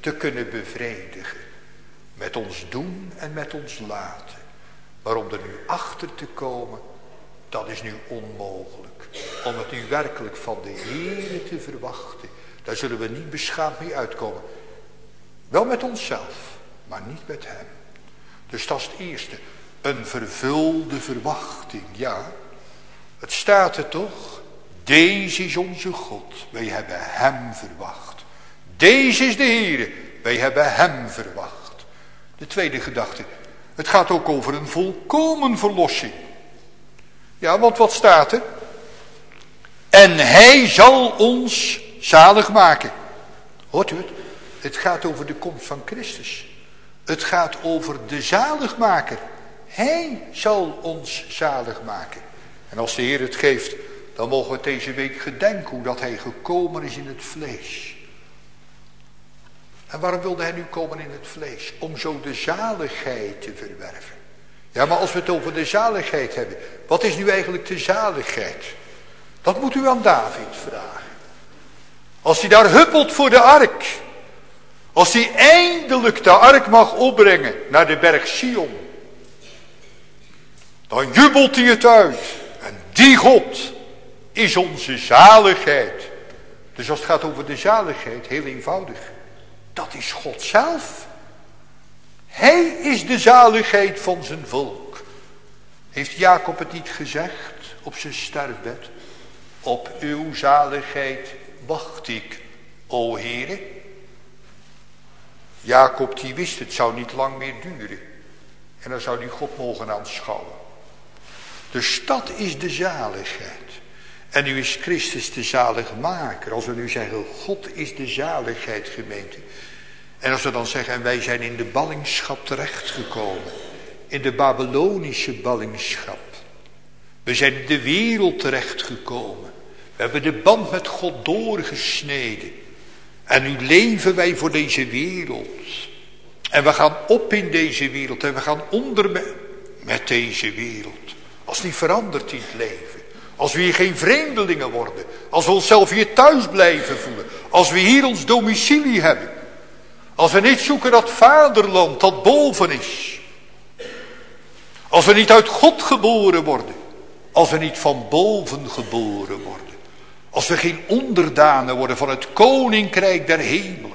te kunnen bevredigen. Met ons doen en met ons laten. Maar om er nu achter te komen, dat is nu onmogelijk. Om het nu werkelijk van de Heere te verwachten, daar zullen we niet beschaamd mee uitkomen. Wel met onszelf, maar niet met hem. Dus dat is het eerste. Een vervulde verwachting, ja. Het staat er toch. Deze is onze God. Wij hebben hem verwacht. Deze is de Heere. Wij hebben hem verwacht. De tweede gedachte. Het gaat ook over een volkomen verlossing. Ja, want wat staat er? En hij zal ons zalig maken. Hoort u het? Het gaat over de komst van Christus. Het gaat over de zaligmaker. Hij zal ons zalig maken. En als de Heer het geeft, dan mogen we deze week gedenken hoe dat hij gekomen is in het vlees. En waarom wilde hij nu komen in het vlees? Om zo de zaligheid te verwerven. Ja, maar als we het over de zaligheid hebben, wat is nu eigenlijk de zaligheid? Dat moet u aan David vragen. Als hij daar huppelt voor de ark. Als hij eindelijk de ark mag opbrengen naar de berg Sion. Dan jubelt hij het uit. En die God is onze zaligheid. Dus als het gaat over de zaligheid, heel eenvoudig. Dat is God zelf. Hij is de zaligheid van zijn volk. Heeft Jacob het niet gezegd op zijn sterfbed? Op uw zaligheid wacht ik, o Heere. Jacob die wist het zou niet lang meer duren. En dan zou die God mogen aanschouwen. Dus dat is de zaligheid. En nu is Christus de zaligmaker. Als we nu zeggen, God is de zaligheid, gemeente. En als we dan zeggen, en wij zijn in de ballingschap terechtgekomen. In de Babylonische ballingschap. We zijn in de wereld terechtgekomen. We hebben de band met God doorgesneden. En nu leven wij voor deze wereld. En we gaan op in deze wereld. En we gaan onder met deze wereld. Als het niet verandert in het leven. Als we hier geen vreemdelingen worden. Als we onszelf hier thuis blijven voelen. Als we hier ons domicilie hebben. Als we niet zoeken dat vaderland dat boven is. Als we niet uit God geboren worden. Als we niet van boven geboren worden. Als we geen onderdanen worden van het koninkrijk der hemelen.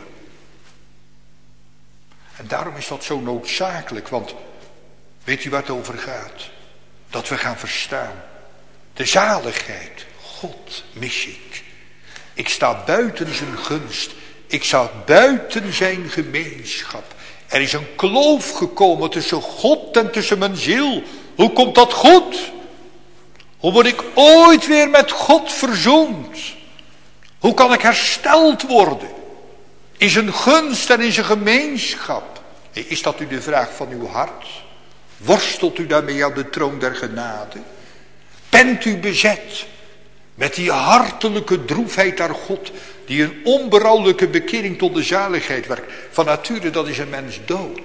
En daarom is dat zo noodzakelijk. Want weet u waar het over gaat? Dat we gaan verstaan. De zaligheid. God mis ik. Ik sta buiten zijn gunst. Ik sta buiten zijn gemeenschap. Er is een kloof gekomen tussen God en tussen mijn ziel. Hoe komt dat goed? Hoe word ik ooit weer met God verzoend? Hoe kan ik hersteld worden? In zijn gunst en in zijn gemeenschap. Is dat u de vraag van uw hart? Worstelt u daarmee aan de troon der genade? Bent u bezet met die hartelijke droefheid naar God, die een onberouwelijke bekering tot de zaligheid werkt? Van nature, dat is een mens dood.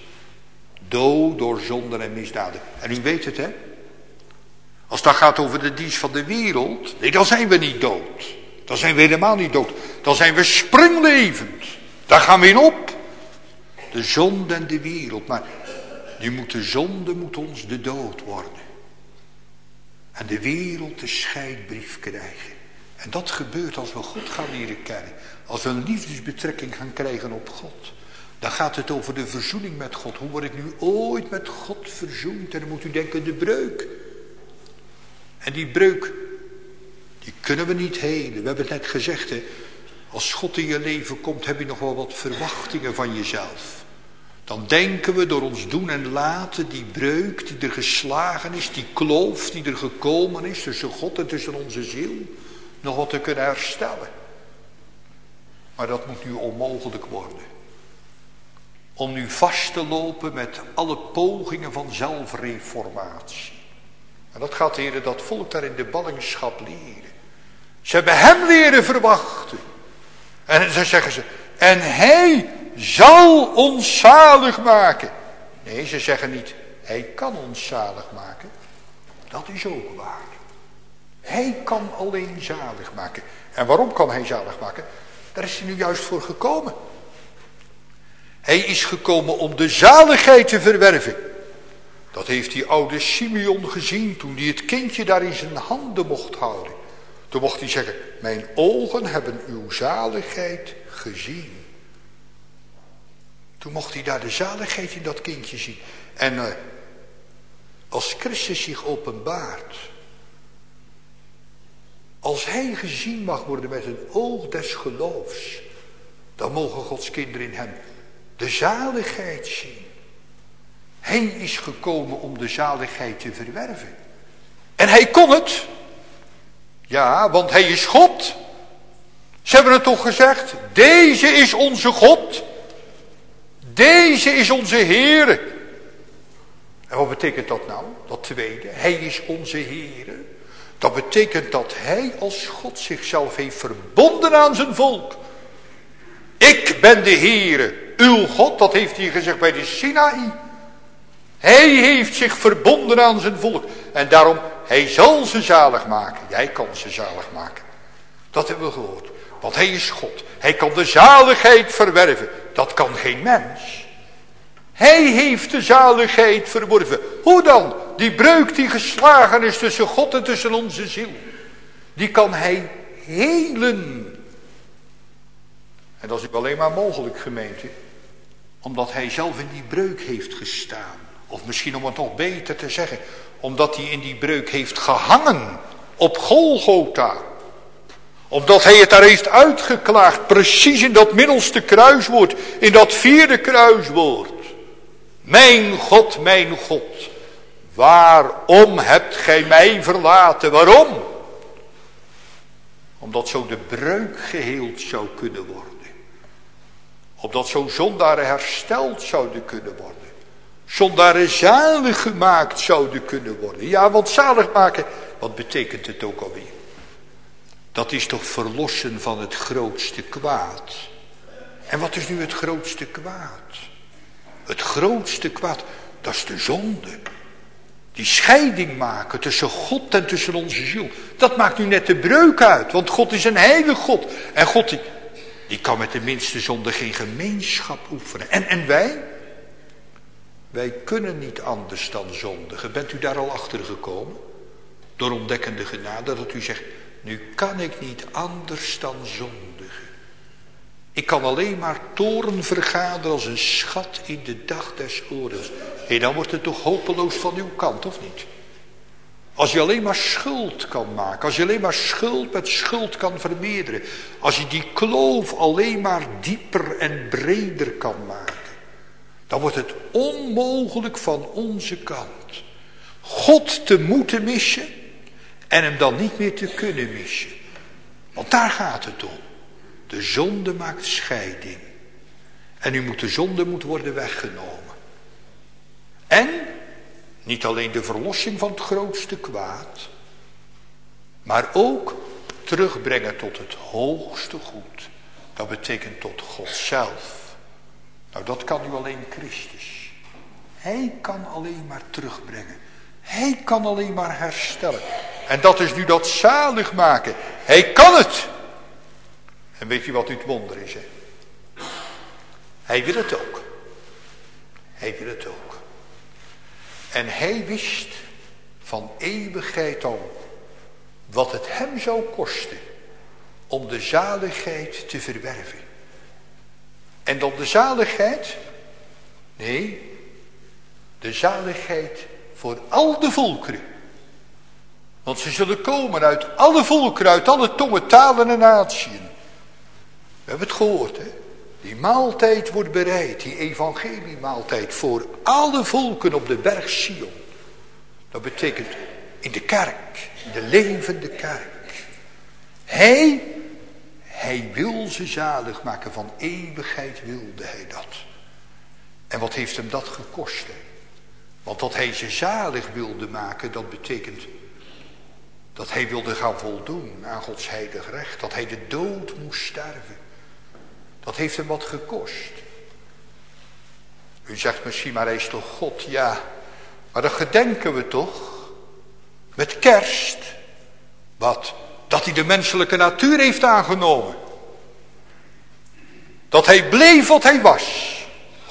Dood door zonden en misdaden. En u weet het, hè? Als dat gaat over de dienst van de wereld, nee, dan zijn we niet dood. Dan zijn we helemaal niet dood. Dan zijn we springlevend. Daar gaan we in op. De zonde en de wereld. Maar de zonde moet ons de dood worden. En de wereld de scheidbrief krijgen. En dat gebeurt als we God gaan leren kennen. Als we een liefdesbetrekking gaan krijgen op God. Dan gaat het over de verzoening met God. Hoe word ik nu ooit met God verzoend? En dan moet u denken, de breuk. En die breuk, die kunnen we niet helen. We hebben het net gezegd, hè. Als God in je leven komt, heb je nog wel wat verwachtingen van jezelf. Dan denken we door ons doen en laten, die breuk die er geslagen is, die kloof die er gekomen is tussen God en tussen onze ziel, nog wat te kunnen herstellen. Maar dat moet nu onmogelijk worden. Om nu vast te lopen met alle pogingen van zelfreformatie. En dat gaat de Heer dat volk daar in de ballingschap leren. Ze hebben hem leren verwachten. En dan zeggen ze, en hij zal ons zalig maken. Nee, ze zeggen niet, hij kan ons zalig maken. Dat is ook waar. Hij kan alleen zalig maken. En waarom kan hij zalig maken? Daar is hij nu juist voor gekomen. Hij is gekomen om de zaligheid te verwerven. Dat heeft die oude Simeon gezien toen hij het kindje daar in zijn handen mocht houden. Toen mocht hij zeggen, mijn ogen hebben uw zaligheid gezien. Toen mocht hij daar de zaligheid in dat kindje zien. En als Christus zich openbaart, als hij gezien mag worden met een oog des geloofs, dan mogen Gods kinderen in hem de zaligheid zien. Hij is gekomen om de zaligheid te verwerven. En hij kon het. Ja, want hij is God. Ze hebben het toch gezegd. Deze is onze God. Deze is onze Heere. En wat betekent dat nou? Dat tweede. Hij is onze Heere. Dat betekent dat hij als God zichzelf heeft verbonden aan zijn volk. Ik ben de Heere, uw God. Dat heeft hij gezegd bij de Sinaï. Hij heeft zich verbonden aan zijn volk. En daarom, hij zal ze zalig maken. Jij kan ze zalig maken. Dat hebben we gehoord. Want hij is God. Hij kan de zaligheid verwerven. Dat kan geen mens. Hij heeft de zaligheid verworven. Hoe dan? Die breuk die geslagen is tussen God en tussen onze ziel. Die kan hij helen. En dat is alleen maar mogelijk, gemeente. Omdat hij zelf in die breuk heeft gestaan. Of misschien om het nog beter te zeggen. Omdat hij in die breuk heeft gehangen. Op Golgotha. Omdat hij het daar heeft uitgeklaagd. Precies in dat middelste kruiswoord. In dat vierde kruiswoord. Mijn God, waarom hebt gij mij verlaten? Waarom? Omdat zo de breuk geheeld zou kunnen worden. Opdat zo zondaren hersteld zouden kunnen worden. Zondaren zalig gemaakt zouden kunnen worden. Ja, want zalig maken, wat betekent het ook alweer? Dat is toch verlossen van het grootste kwaad. En wat is nu het grootste kwaad? Het grootste kwaad, dat is de zonde. Die scheiding maken tussen God en tussen onze ziel. Dat maakt nu net de breuk uit. Want God is een heilige God. En God die kan met de minste zonde geen gemeenschap oefenen. En wij? Wij kunnen niet anders dan zondigen. Bent u daar al achter gekomen? Door ontdekkende genade dat u zegt, nu kan ik niet anders dan zondigen. Ik kan alleen maar toorn vergaderen als een schat in de dag des oordeels. Hé, dan wordt het toch hopeloos van uw kant, of niet? Als je alleen maar schuld kan maken. Als je alleen maar schuld met schuld kan vermeerderen. Als je die kloof alleen maar dieper en breder kan maken. Dan wordt het onmogelijk van onze kant. God te moeten missen. En hem dan niet meer te kunnen missen. Want daar gaat het om. De zonde maakt scheiding. En de zonde moet worden weggenomen. En niet alleen de verlossing van het grootste kwaad. Maar ook terugbrengen tot het hoogste goed. Dat betekent tot God zelf. Nou, dat kan nu alleen Christus. Hij kan alleen maar terugbrengen. Hij kan alleen maar herstellen. En dat is nu dat zalig maken. Hij kan het. En weet je wat nu het wonder is, hè? Hij wil het ook. Hij wil het ook. En hij wist van eeuwigheid al wat het hem zou kosten om de zaligheid te verwerven. En dan de zaligheid? Nee, de zaligheid voor al de volkeren. Want ze zullen komen uit alle volkeren, uit alle tongen, talen en natieën. We hebben het gehoord, hè? Die maaltijd wordt bereid, die evangeliemaaltijd voor alle volken op de berg Sion. Dat betekent in de kerk, in de levende kerk. Hij wil ze zalig maken, van eeuwigheid wilde hij dat. En wat heeft hem dat gekost? Hè? Want dat hij ze zalig wilde maken, dat betekent dat hij wilde gaan voldoen aan Gods heilig recht. Dat hij de dood moest sterven. Dat heeft hem wat gekost. U zegt misschien, maar hij is toch God? Ja, maar dat gedenken we toch? Met kerst. Wat? Dat hij de menselijke natuur heeft aangenomen. Dat hij bleef wat hij was.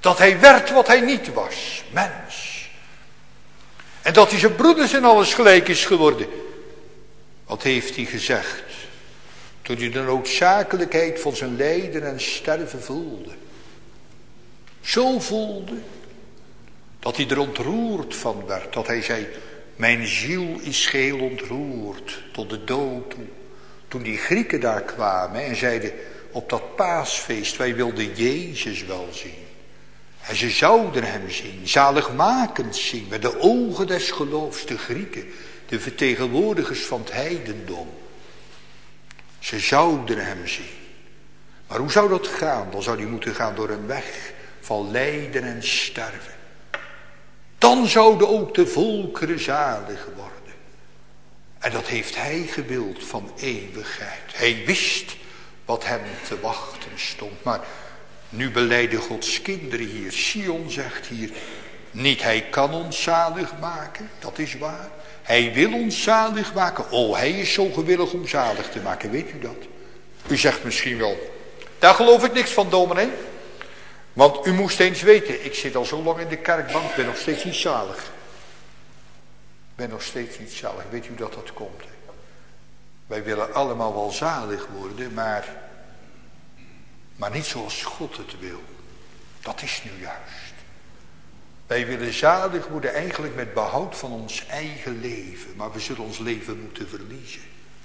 Dat hij werd wat hij niet was, mens. En dat hij zijn broeders in alles gelijk is geworden. Wat heeft hij gezegd? Toen hij de noodzakelijkheid van zijn lijden en sterven voelde. Zo voelde, dat hij er ontroerd van werd. Dat hij zei, mijn ziel is geheel ontroerd tot de dood toe. Toen die Grieken daar kwamen en zeiden op dat paasfeest, wij wilden Jezus wel zien. En ze zouden hem zien, zaligmakend zien, met de ogen des geloofs, de Grieken, de vertegenwoordigers van het heidendom. Ze zouden hem zien. Maar hoe zou dat gaan? Dan zou hij moeten gaan door een weg van lijden en sterven. Dan zouden ook de volkeren zalig worden. En dat heeft hij gewild van eeuwigheid. Hij wist wat hem te wachten stond. Maar nu belijden Gods kinderen hier. Sion zegt hier, niet hij kan ons zalig maken, dat is waar. Hij wil ons zalig maken. Oh, hij is zo gewillig om zalig te maken, weet u dat? U zegt misschien wel, daar geloof ik niks van, dominee. Want u moest eens weten, ik zit al zo lang in de kerkbank, ben nog steeds niet zalig. Ben nog steeds niet zalig. Weet u dat dat komt? Hè? Wij willen allemaal wel zalig worden, maar niet zoals God het wil. Dat is nu juist. Wij willen zalig worden eigenlijk met behoud van ons eigen leven. Maar we zullen ons leven moeten verliezen.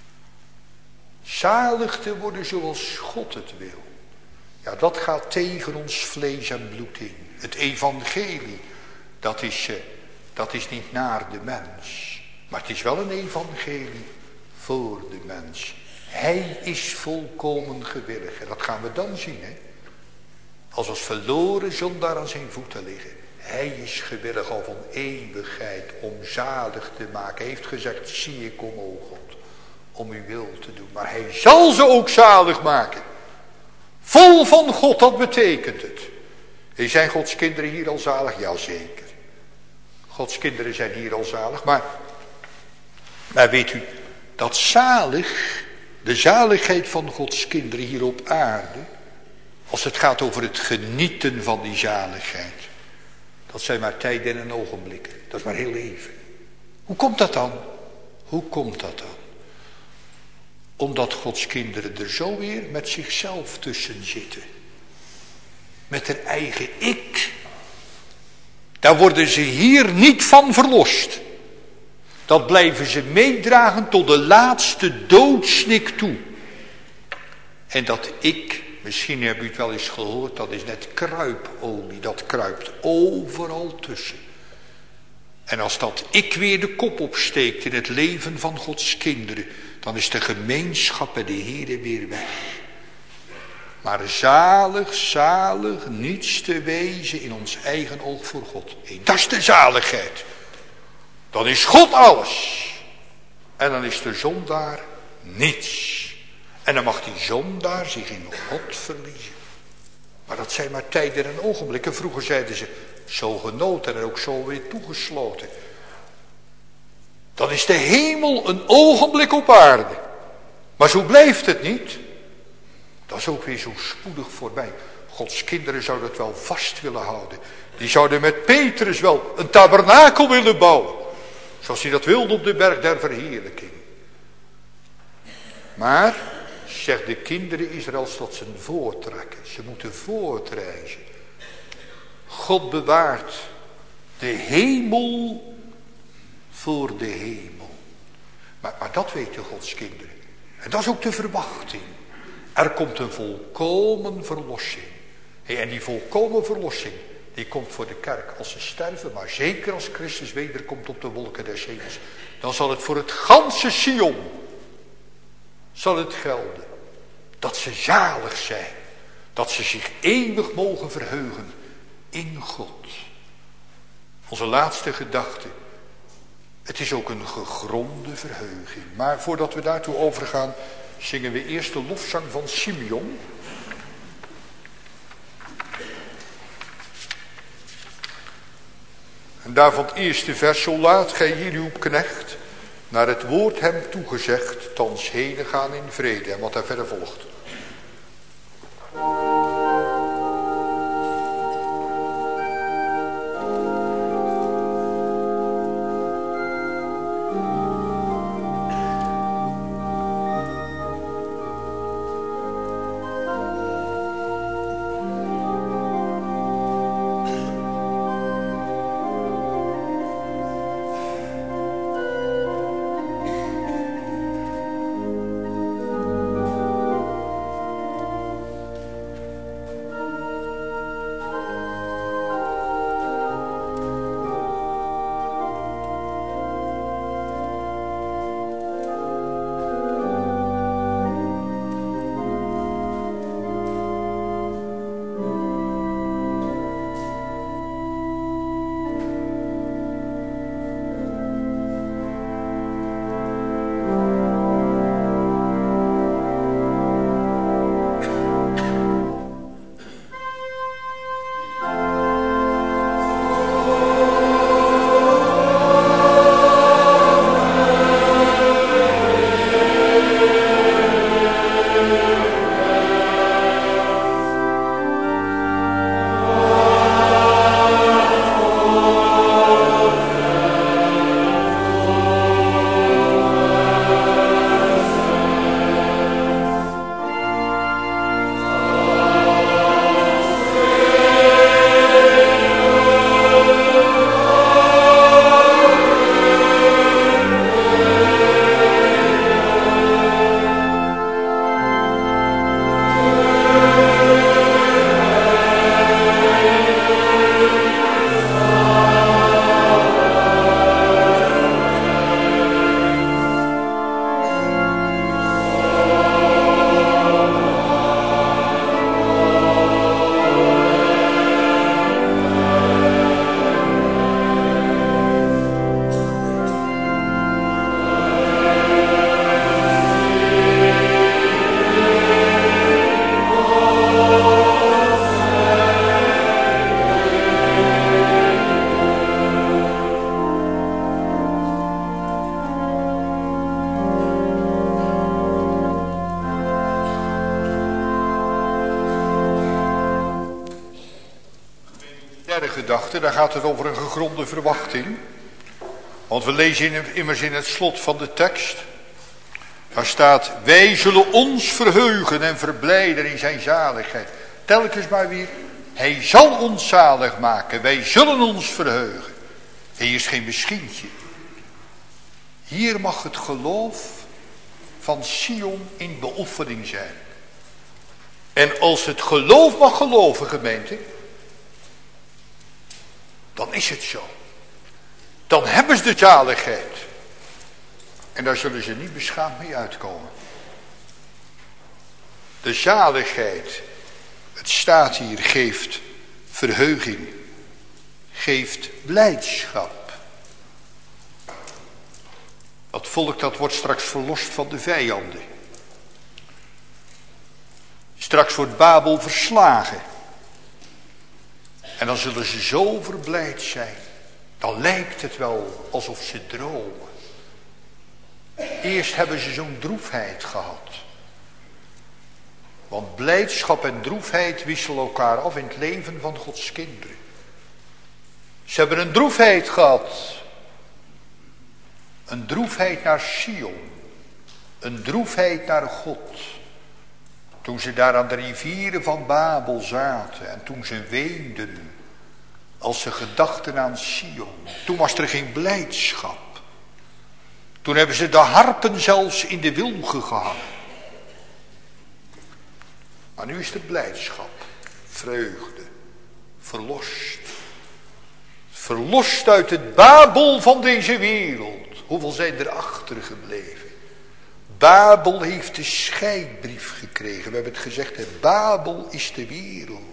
Zalig te worden zoals God het wil. Ja, dat gaat tegen ons vlees en bloed in. Het evangelie, dat is niet naar de mens. Maar het is wel een evangelie voor de mens. Hij is volkomen gewillig. En dat gaan we dan zien, hè. Als verloren zondaar aan zijn voeten liggen. Hij is gewillig al van eeuwigheid om zalig te maken. Hij heeft gezegd, zie ik kom, o God, om uw wil te doen. Maar hij zal ze ook zalig maken. Vol van God, dat betekent het. Zijn Gods kinderen hier al zalig? Jazeker. Gods kinderen zijn hier al zalig. Maar weet u, dat zalig, de zaligheid van Gods kinderen hier op aarde, als het gaat over het genieten van die zaligheid, dat zijn maar tijden en ogenblikken. Dat is maar heel even. Hoe komt dat dan? Hoe komt dat dan? Omdat Gods kinderen er zo weer met zichzelf tussen zitten. Met hun eigen ik. Daar worden ze hier niet van verlost. Dat blijven ze meedragen tot de laatste doodsnik toe. En dat ik, misschien heb u het wel eens gehoord, dat is net kruipolie. Dat kruipt overal tussen. En als dat ik weer de kop opsteekt in het leven van Gods kinderen, dan is de gemeenschap bij de Heere weer weg. Maar zalig, niets te wezen in ons eigen oog voor God. Dat is de zaligheid. Dan is God alles. En dan is de zondaar niets. En dan mag die zondaar zich in God verliezen. Maar dat zijn maar tijden en ogenblikken. Vroeger zeiden ze, zo genoten en ook zo weer toegesloten. Dan is de hemel een ogenblik op aarde. Maar zo blijft het niet. Dat is ook weer zo spoedig voorbij. Gods kinderen zouden het wel vast willen houden. Die zouden met Petrus wel een tabernakel willen bouwen. Zoals hij dat wilde op de berg der verheerlijking. Maar, zegt de kinderen Israëls, dat ze voortrekken. Ze moeten voortreizen. God bewaart de hemel voor de hemel. Maar dat weten Gods kinderen. En dat is ook de verwachting. Er komt een volkomen verlossing. En die volkomen verlossing, die komt voor de kerk als ze sterven. Maar zeker als Christus wederkomt op de wolken des hemels. Dan zal het voor het ganse Sion, zal het gelden. Dat ze zalig zijn. Dat ze zich eeuwig mogen verheugen in God. Onze laatste gedachte. Het is ook een gegronde verheuging. Maar voordat we daartoe overgaan, zingen we eerst de lofzang van Simeon. En daarvan het eerste vers, zo laat gij hier uw knecht, naar het woord hem toegezegd, thans henen gaan in vrede. En wat daar verder volgt. gedachte, daar gaat het over een gegronde verwachting. Want we lezen immers in het slot van de tekst. Daar staat, wij zullen ons verheugen en verblijden in zijn zaligheid. Telkens maar weer, hij zal ons zalig maken, wij zullen ons verheugen. Hier is geen misschientje. Hier mag het geloof van Sion in beoefening zijn. En als het geloof mag geloven, gemeente, dan is het zo. Dan hebben ze de zaligheid. En daar zullen ze niet beschaamd mee uitkomen. De zaligheid, het staat hier, geeft verheuging, geeft blijdschap. Dat volk dat wordt straks verlost van de vijanden. Straks wordt Babel verslagen. En dan zullen ze zo verblijd zijn. Dan lijkt het wel alsof ze dromen. Eerst hebben ze zo'n droefheid gehad. Want blijdschap en droefheid wisselen elkaar af in het leven van Gods kinderen. Ze hebben een droefheid gehad. Een droefheid naar Sion. Een droefheid naar God. Toen ze daar aan de rivieren van Babel zaten. En toen ze weenden. Als ze gedachten aan Sion. Toen was er geen blijdschap. Toen hebben ze de harpen zelfs in de wilgen gehangen. Maar nu is er blijdschap. Vreugde. Verlost. Verlost uit het Babel van deze wereld. Hoeveel zijn er achtergebleven? Babel heeft de scheidbrief gekregen. We hebben het gezegd, hè? Babel is de wereld.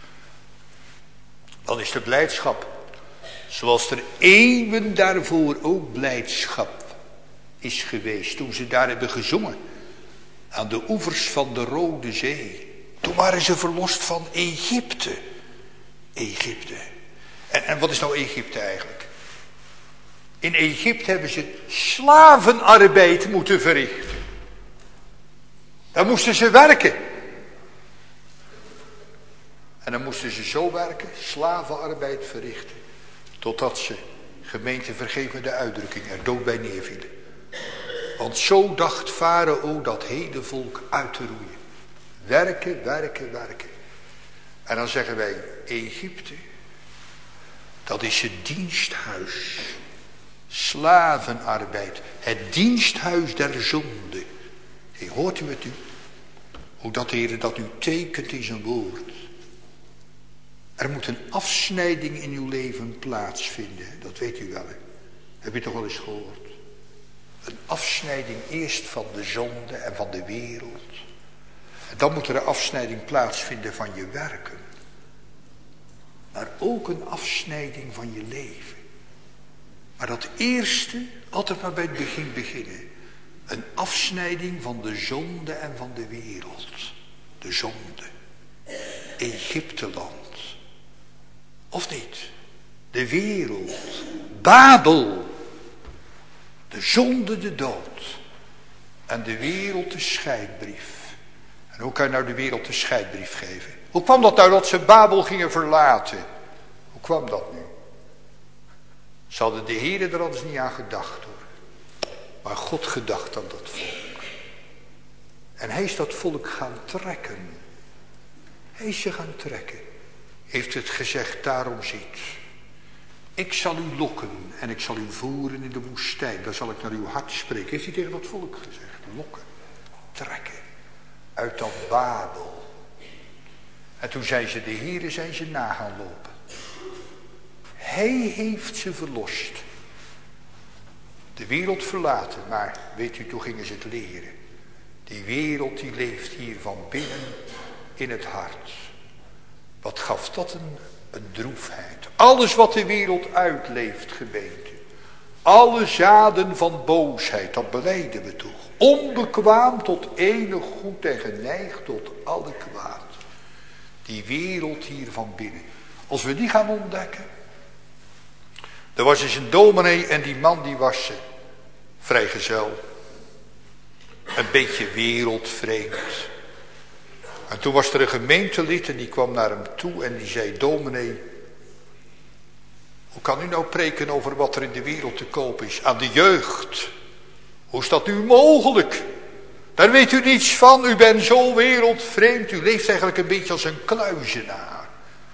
Dan is er blijdschap. Zoals er eeuwen daarvoor ook blijdschap is geweest. Toen ze daar hebben gezongen. Aan de oevers van de Rode Zee. Toen waren ze verlost van Egypte. Egypte. En wat is nou Egypte eigenlijk? In Egypte hebben ze slavenarbeid moeten verrichten. Daar moesten ze werken. En dan moesten ze zo werken, slavenarbeid verrichten. Totdat ze, gemeente vergeven de uitdrukking, er dood bij neervielen. Want zo dacht Farao dat hele volk uit te roeien. Werken, werken, werken. En dan zeggen wij, Egypte, dat is het diensthuis. Slavenarbeid. Het diensthuis der zonde. Hey, hoort u het nu? Hoe dat de Heer dat u tekent in zijn woord. Er moet een afsnijding in uw leven plaatsvinden. Dat weet u wel. Hè? Heb je toch wel eens gehoord? Een afsnijding eerst van de zonde en van de wereld. En dan moet er een afsnijding plaatsvinden van je werken. Maar ook een afsnijding van je leven. Maar dat eerste, altijd maar bij het begin beginnen. Een afsnijding van de zonde en van de wereld. De zonde. Egypteland. Of niet? De wereld. Babel. De zonde, de dood. En de wereld de scheidbrief. En hoe kan je nou de wereld de scheidbrief geven? Hoe kwam dat nou dat ze Babel gingen verlaten? Hoe kwam dat nu? Ze hadden de Heere er anders niet aan gedacht hoor. Maar God gedacht aan dat volk. En hij is dat volk gaan trekken. Hij is ze gaan trekken. Heeft het gezegd, daarom ziet. Ik zal u lokken en ik zal u voeren in de woestijn. Dan zal ik naar uw hart spreken. Heeft hij tegen dat volk gezegd. Lokken. Trekken. Uit dat Babel. En toen zijn ze de Heere zijn ze na gaan lopen. Hij heeft ze verlost. De wereld verlaten. Maar weet u, toen gingen ze het leren. Die wereld die leeft hier van binnen in het hart. Wat gaf dat een droefheid. Alles wat de wereld uitleeft, gemeente. Alle zaden van boosheid, dat belijden we toch. Onbekwaam tot enig goed en geneigd tot alle kwaad. Die wereld hier van binnen. Als we die gaan ontdekken. Er was eens een dominee en die man die was vrijgezel. Een beetje wereldvreemd. En toen was er een gemeentelid en die kwam naar hem toe en die zei, dominee, Hoe kan u nou preken over wat er in de wereld te koop is? Aan de jeugd. Hoe is dat nu mogelijk? Daar weet u niets van. U bent zo wereldvreemd. U leeft eigenlijk een beetje als een kluizenaar.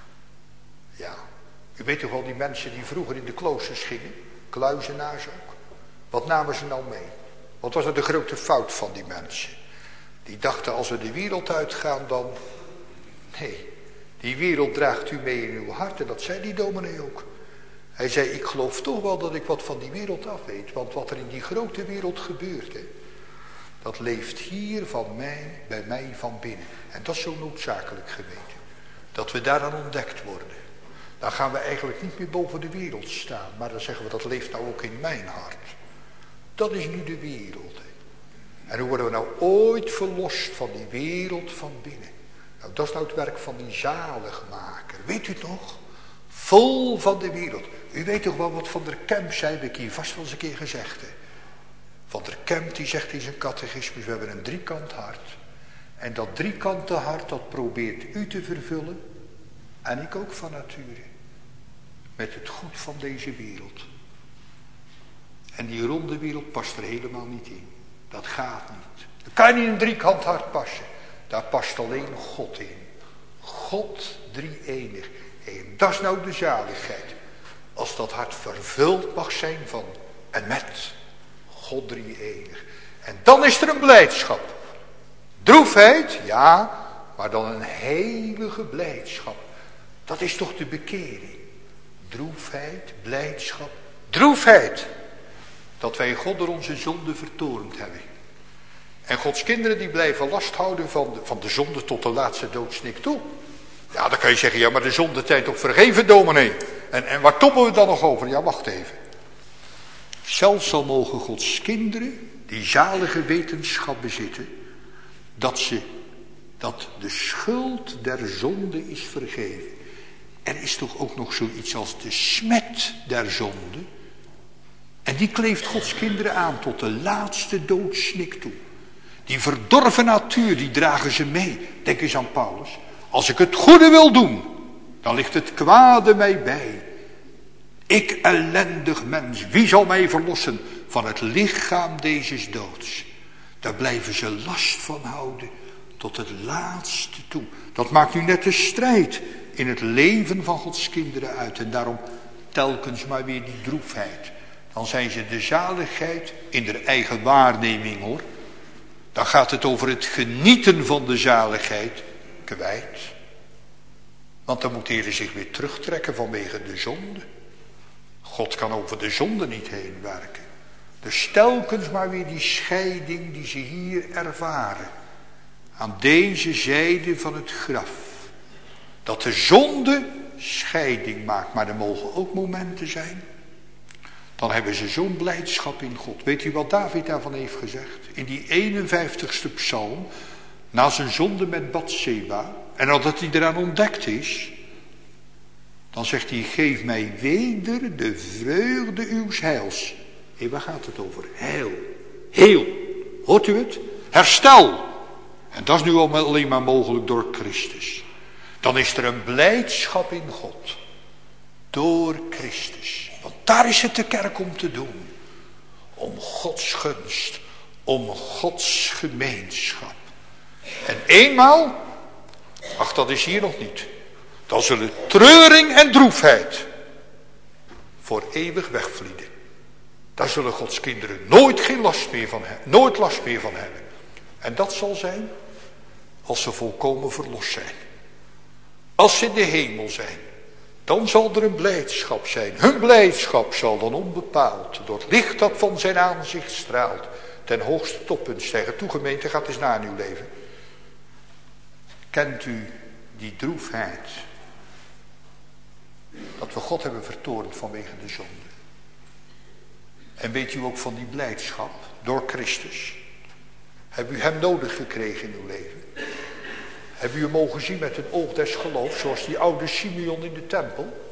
Ja. U weet toch wel die mensen die vroeger in de kloosters gingen? Kluizenaars ook. Wat namen ze nou mee? Wat was er de grote fout van die mensen? Die dachten, als we de wereld uitgaan dan... Nee, die wereld draagt u mee in uw hart. En dat zei die dominee ook. Hij zei, ik geloof toch wel dat ik wat van die wereld af weet. Want wat er in die grote wereld gebeurt, hè, dat leeft hier van mij, bij mij van binnen. En dat is zo noodzakelijk, geweten. Dat we daaraan ontdekt worden. Dan gaan we eigenlijk niet meer boven de wereld staan. Maar dan zeggen we, dat leeft nou ook in mijn hart. Dat is nu de wereld. Hè. En hoe worden we nou ooit verlost van die wereld van binnen? Nou, dat is nou het werk van die zaligmaker. Weet u het nog? Vol van de wereld. U weet toch wel wat Van der Kemp zei, heb ik hier vast wel eens een keer gezegd. Hè? Van der Kemp die zegt in zijn catechismus, we hebben een driekant hart. En dat driekante hart, dat probeert u te vervullen. En ik ook van nature. Met het goed van deze wereld. En die ronde wereld past er helemaal niet in. Dat gaat niet. Dat kan niet in een driekant hart passen. Daar past alleen God in. God drie-enig. En dat is nou de zaligheid. Als dat hart vervuld mag zijn van en met God drie-enig. En dan is er een blijdschap. Droefheid, ja, maar dan een heilige blijdschap. Dat is toch de bekering. Droefheid, blijdschap, droefheid. Dat wij God door onze zonde vertorend hebben. En Gods kinderen die blijven lasthouden van de zonde tot de laatste doodsnik toe. Ja, dan kan je zeggen, ja, maar de zonde tijd toch vergeven, dominee. En waar toppen we dan nog over? Ja, wacht even. Zelfs al mogen Gods kinderen die zalige wetenschap bezitten, dat de schuld der zonde is vergeven. Er is toch ook nog zoiets als de smet der zonde. En die kleeft Gods kinderen aan tot de laatste doodsnik toe. Die verdorven natuur, die dragen ze mee. Denk eens aan Paulus. Als ik het goede wil doen, dan ligt het kwade mij bij. Ik ellendig mens, wie zal mij verlossen van het lichaam dezes doods? Daar blijven ze last van houden tot het laatste toe. Dat maakt nu net de strijd in het leven van Gods kinderen uit. En daarom telkens maar weer die droefheid. Dan zijn ze de zaligheid in hun eigen waarneming, hoor. Dan gaat het over het genieten van de zaligheid kwijt. Want dan moet de Heer zich weer terugtrekken vanwege de zonde. God kan over de zonde niet heen werken. Dus telkens maar weer die scheiding die ze hier ervaren. Aan deze zijde van het graf. Dat de zonde scheiding maakt. Maar er mogen ook momenten zijn. Dan hebben ze zo'n blijdschap in God. Weet u wat David daarvan heeft gezegd? In die 51ste psalm. Na zijn zonde met Batseba. En nadat hij eraan ontdekt is. Dan zegt hij, geef mij weder de vreugde uws heils. Hé, waar gaat het over? Heil. Heel. Hoort u het? Herstel. En dat is nu alleen maar mogelijk door Christus. Dan is er een blijdschap in God. Door Christus. Want daar is het de kerk om te doen. Om Gods gunst. Om Gods gemeenschap. En eenmaal, ach, dat is hier nog niet. Dan zullen treuring en droefheid voor eeuwig wegvlieden. Daar zullen Gods kinderen nooit last meer van hebben. En dat zal zijn als ze volkomen verlost zijn. Als ze in de hemel zijn, dan zal er een blijdschap zijn. Hun blijdschap zal dan onbepaald door het licht dat van zijn aanzicht straalt ten hoogste toppunt stijgen. Toe gemeente, gaat eens na in uw leven. Kent u die droefheid? Dat we God hebben vertoornd vanwege de zonde. En weet u ook van die blijdschap door Christus? Heb u hem nodig gekregen in uw leven? Heb u hem mogen zien met een oog des geloofs, zoals die oude Simeon in de tempel?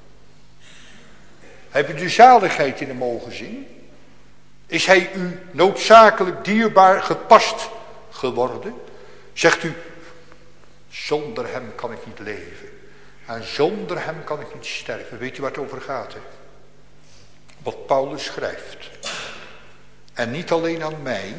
Heb u de zaligheid in hem mogen zien? Is hij u noodzakelijk dierbaar gepast geworden? Zegt u, zonder hem kan ik niet leven. En zonder hem kan ik niet sterven. Weet u waar het over gaat, hè? Wat Paulus schrijft. En niet alleen aan mij,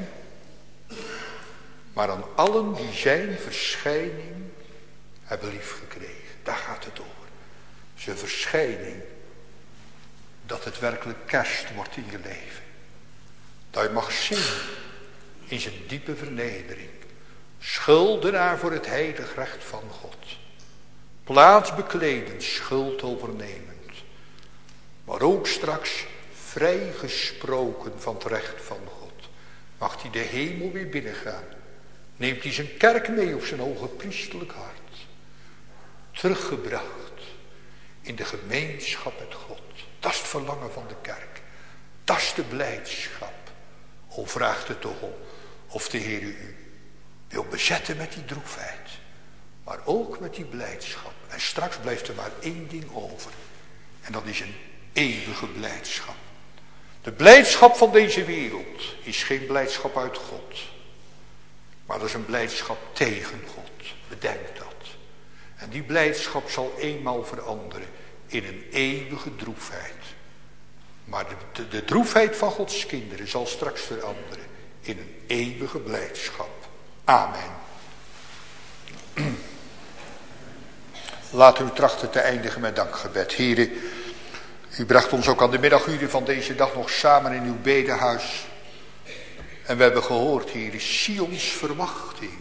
maar aan allen die zijn verschijning hebben liefgekregen. Daar gaat het over. Zijn verschijning. Dat het werkelijk kerst wordt in je leven. Dat je mag zien in zijn diepe vernedering. Schuldenaar voor het heilig recht van God. Plaats bekleden, schuld overnemend. Maar ook straks vrijgesproken van het recht van God. Mag hij de hemel weer binnengaan. Neemt hij zijn kerk mee op zijn hoge priestelijk hart. Teruggebracht in de gemeenschap met God. Dat is het verlangen van de kerk. Dat is de blijdschap. O, vraagt het toch om of de Heer u wil bezetten met die droefheid. Maar ook met die blijdschap. En straks blijft er maar één ding over. En dat is een eeuwige blijdschap. De blijdschap van deze wereld is geen blijdschap uit God. Maar dat is een blijdschap tegen God. Bedenk dat. En die blijdschap zal eenmaal veranderen in een eeuwige droefheid. Maar de droefheid van Gods kinderen zal straks veranderen in een eeuwige blijdschap. Amen. Laten we trachten te eindigen met dankgebed. Here, u bracht ons ook aan de middaguren van deze dag nog samen in uw bedehuis. En we hebben gehoord, Heer, Sions verwachting.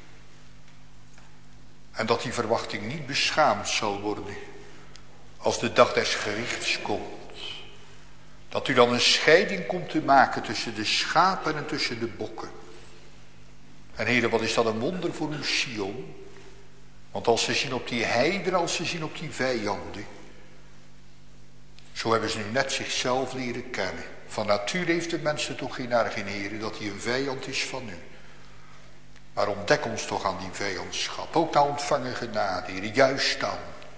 En dat die verwachting niet beschaamd zal worden als de dag des gerichts komt. Dat u dan een scheiding komt te maken tussen de schapen en tussen de bokken. En Heer, wat is dat een wonder voor uw Sion. Want als ze zien op die heiden, als ze zien op die vijanden. Zo hebben ze nu net zichzelf leren kennen. Van natuur heeft de mensen toch geen erg in, Heer, dat hij een vijand is van u. Maar ontdek ons toch aan die vijandschap. Ook naar ontvangen genade, Heer, juist dan.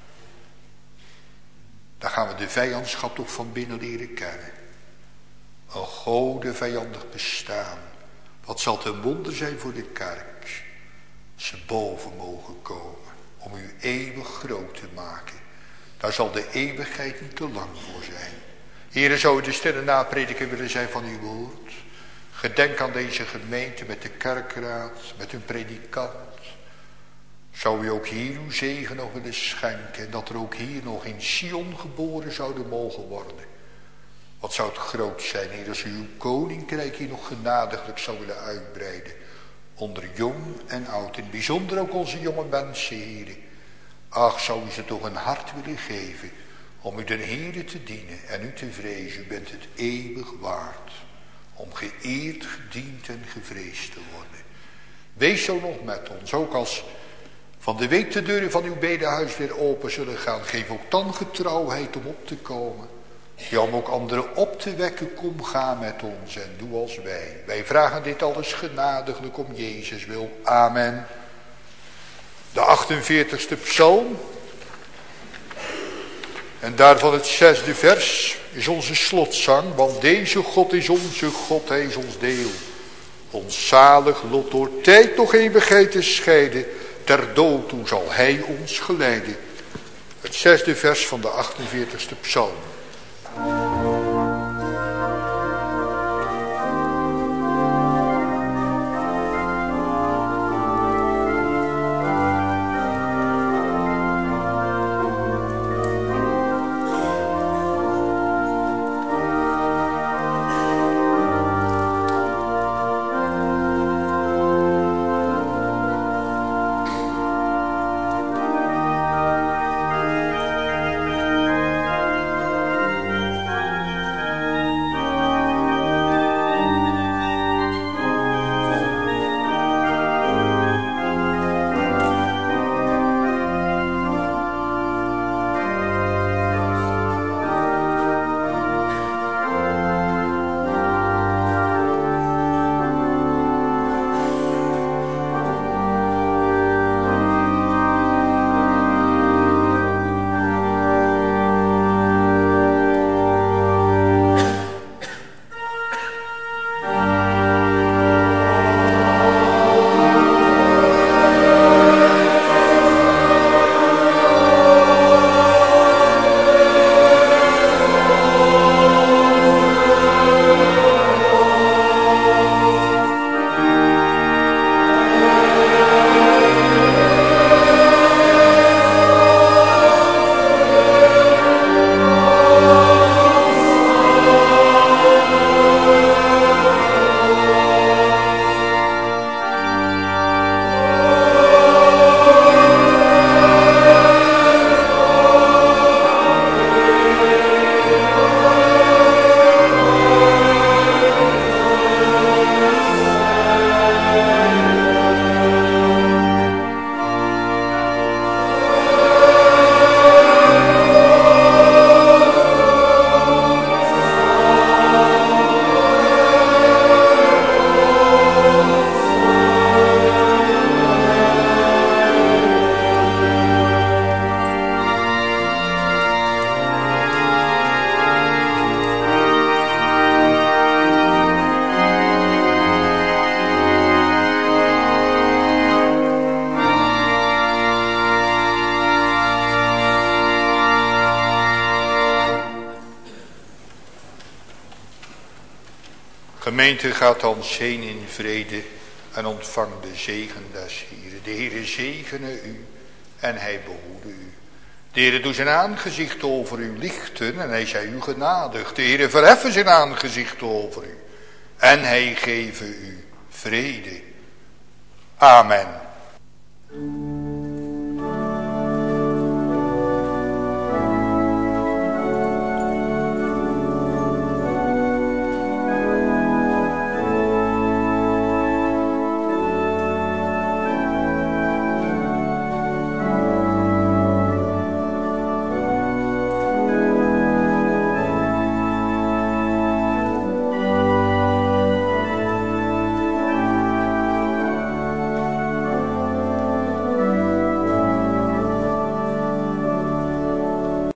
Dan gaan we de vijandschap toch van binnen leren kennen. Een gode vijandig bestaan. Wat zal het een wonder zijn voor de kerk. Als ze boven mogen komen. Om u eeuwig groot te maken. Daar zal de eeuwigheid niet te lang voor zijn. Heren, zou u de stille naprediker willen zijn van uw woord. Gedenk aan deze gemeente met de kerkraad, met hun predikant. Zou u ook hier uw zegen nog willen schenken. En dat er ook hier nog in Sion geboren zouden mogen worden. Wat zou het groot zijn, Heer, als u uw koninkrijk hier nog genadiglijk zou willen uitbreiden. Onder jong en oud. In het bijzonder ook onze jonge mensen, Heer. Ach, zou u ze toch een hart willen geven. Om u de Heere te dienen en u te vrezen. U bent het eeuwig waard. Om geëerd, gediend en gevreesd te worden. Wees zo nog met ons. Ook als van de week de deuren van uw bedehuis weer open zullen gaan. Geef ook dan getrouwheid om op te komen. Ja, om ook anderen op te wekken. Kom, ga met ons en doe als wij. Wij vragen dit alles genadiglijk om Jezus wil. Amen. De 48e psalm. En daarvan het 6e vers is onze slotzang. Want deze God is onze God, hij is ons deel. Ons zalig lot door tijd nog eeuwigheid te scheiden. Ter dood toe zal hij ons geleiden. Het 6e vers van de 48e psalm. gemeente gaat dan heen in vrede en ontvang de zegen des Heren. De Heere zegene u en hij behoede u. De Heere doet zijn aangezicht over u lichten en hij zij u genadig. De Heere verheffen zijn aangezicht over u en hij geven u vrede. Amen.